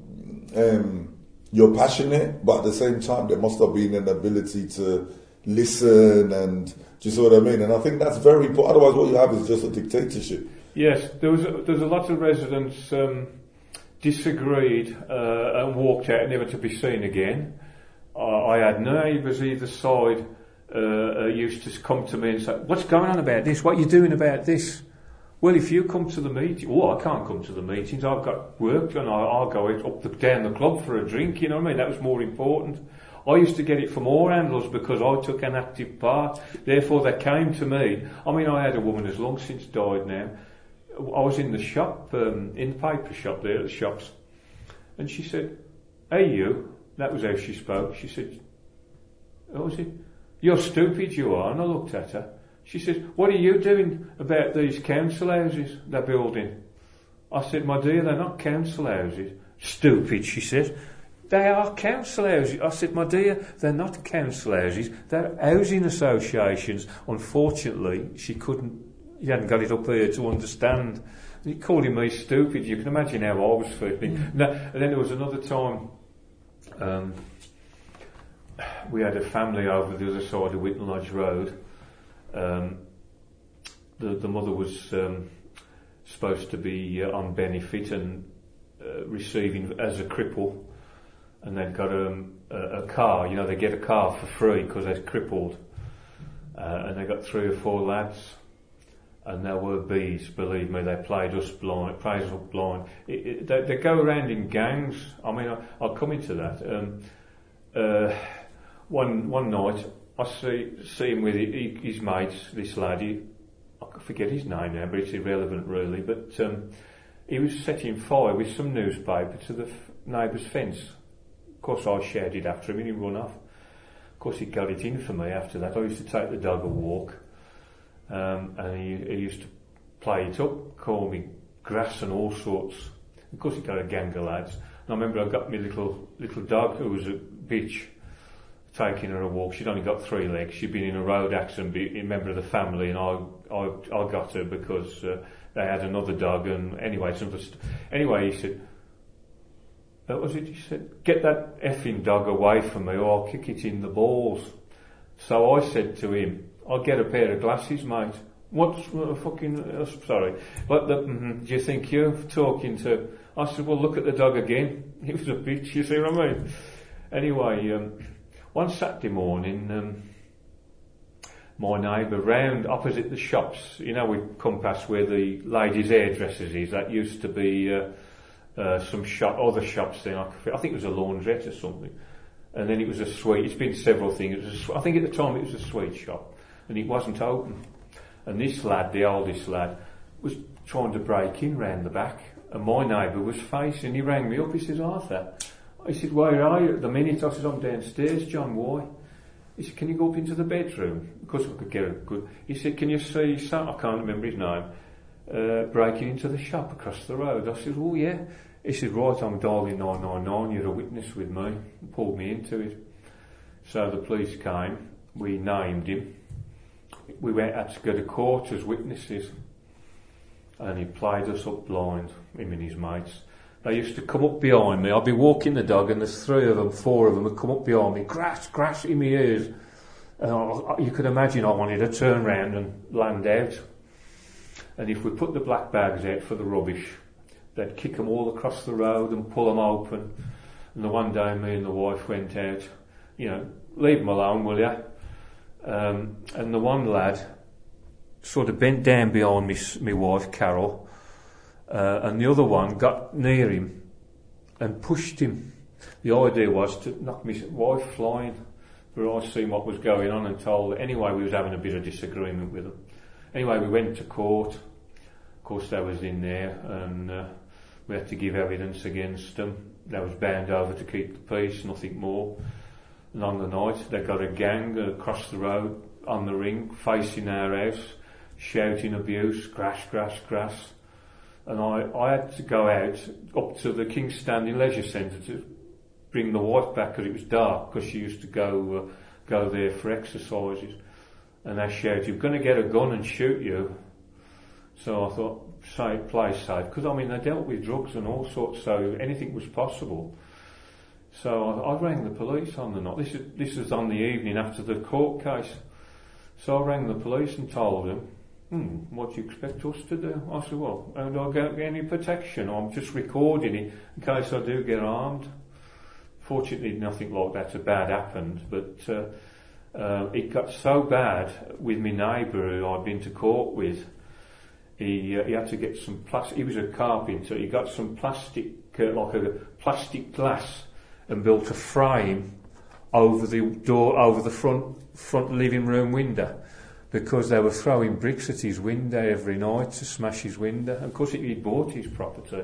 um, you're passionate, but at the same time there must have been an ability to listen and. Do you see what I mean? And I think that's very important. Otherwise, what you have is just a dictatorship. Yes, there was a, there's a lot of residents um, disagreed uh, and walked out, never to be seen again. Uh, I had neighbours either side uh, uh, used to come to me and say, "What's going on about this? What are you doing about this?" Well, if you come to the meeting, oh, I can't come to the meetings. I've got work and I'll go up the, down the club for a drink. You know what I mean? That was more important. I used to get it from all handlers because I took an active part. Therefore, they came to me. I mean, I had a woman who's long since died now. I was in the shop, um, in the paper shop there, at the shops. And she said, "Hey, you." That was how she spoke. She said, "What was it? You're stupid, you are." And I looked at her. She says, "What are you doing about these council houses they're building?" I said, "My dear, they're not council houses." "Stupid," she says. "They are council houses." I said, "My dear, they're not council houses, they're housing associations." Unfortunately, she couldn't, she hadn't got it up here to understand. And calling me stupid, you can imagine how I was feeling. Mm. No, and then there was another time, um, we had a family over the other side of Whitton Lodge Road. Um, the, the mother was um, supposed to be uh, on benefit and uh, receiving as a cripple. And they'd got um, a, a car, you know, they get a car for free because they're crippled. Uh, and they got three or four lads, and they were bees, believe me, they played us blind, played us blind. It, it, they, they go around in gangs. I mean, I, I'll come into that. Um, uh, one one night, I see see him with he, his mates, this lad, he, I forget his name now, but it's irrelevant really, but um, he was setting fire with some newspaper to the f- neighbour's fence. Of course, I shouted after him and he run off. Of course, he got it in for me after that. I used to take the dog a walk, um, and he, he used to play it up, call me grass and all sorts. Of course, he got a gang of lads. And I remember I got my little little dog, who was a bitch, taking her a walk. She'd only got three legs. She'd been in a road accident, be a member of the family, and I I, I got her because uh, they had another dog. And anyway, some st- anyway, he said, "That was it." He said, "Get that effing dog away from me, or I'll kick it in the balls." So I said to him, "I'll get a pair of glasses, mate. What's uh, fucking, uh, sorry, what the, mm, do you think you're talking to? I said, well, look at the dog again. He was a bitch, you see what I mean? Anyway, um, one Saturday morning, um, my neighbour round opposite the shops, you know, we come past where the ladies' hairdressers is, that used to be uh, uh, some shop, other shops there, I think it was a laundrette or something. And then it was a sweet, it's been several things, it was a, I think at the time it was a sweet shop, and it wasn't open. And this lad, the oldest lad, was trying to break in round the back, and my neighbour was facing, he rang me up, he says, Arthur, I said, where are you at the minute? I said, I'm downstairs, John, why? He said, can you go up into the bedroom? Because I could get a good, he said, can you see Sam, I can't remember his name, uh, breaking into the shop across the road? I said, oh yeah. He said, right, I'm dialing nine nine nine, you're a witness with me. He pulled me into it. So the police came, we named him. We went had to go to court as witnesses. And he played us up blind, him and his mates. They used to come up behind me, I'd be walking the dog and there's three of them, four of them would come up behind me, crash, crash in my ears. And I, you could imagine I wanted to turn round and land out. And if we put the black bags out for the rubbish, they'd kick them all across the road and pull them open. And the one day me and the wife went out, you know, leave them alone, will ya? Um, and the one lad sort of bent down behind me, my wife, Carol, uh, and the other one got near him and pushed him. The idea was to knock my wife flying, but I seen what was going on and told. Anyway, we was having a bit of disagreement with them. Anyway, we went to court. Of course, they was in there, and uh, we had to give evidence against them. They was bound over to keep the peace, nothing more. And on the night, they got a gang across the road on the ring, facing our house, shouting abuse, crash, crash, crash. And I, I had to go out up to the King's Standing Leisure Centre to bring the wife back because it was dark, because she used to go uh, go there for exercises. And they shouted, you're going to get a gun and shoot you. So I thought, say, play safe, because I mean they dealt with drugs and all sorts, so anything was possible. So I, I rang the police on the night. This is this is on the evening after the court case. So I rang the police and told them, hmm, what do you expect us to do? I said, well, how do I get any protection? I'm just recording it in case I do get armed. Fortunately, nothing like that so bad happened, but uh, uh, it got so bad with my neighbour who I'd been to court with. He uh, he had to get some plastic. He was a carpenter. He got some plastic, uh, like a plastic glass, and built a frame over the door, over the front front living room window, because they were throwing bricks at his window every night to smash his window. Of course, he bought his property.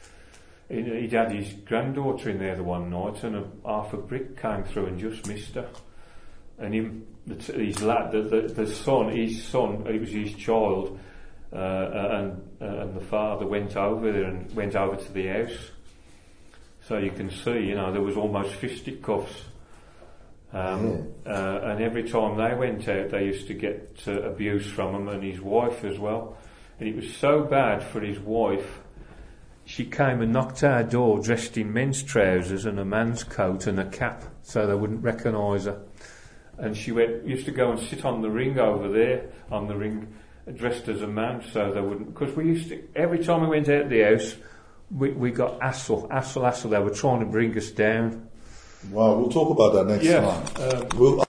He'd had his granddaughter in there the one night, and a, half a brick came through and just missed her. And him, the, his lad, the, the, the son, his son, it was his child. Uh, and uh, and the father went over there and went over to the house. So you can see, you know, there was almost fisticuffs. Um, yeah. uh, and every time they went out, they used to get uh, abuse from him and his wife as well. And it was so bad for his wife. She came and knocked our door dressed in men's trousers and a man's coat and a cap, so they wouldn't recognise her. And she went, used to go and sit on the ring over there, on the ring, dressed as a man, so they wouldn't, because we used to, every time we went out of the house, we, we got hassle, hassle, hassle. They were trying to bring us down. Wow, we'll talk about that next yeah, time. Um, we'll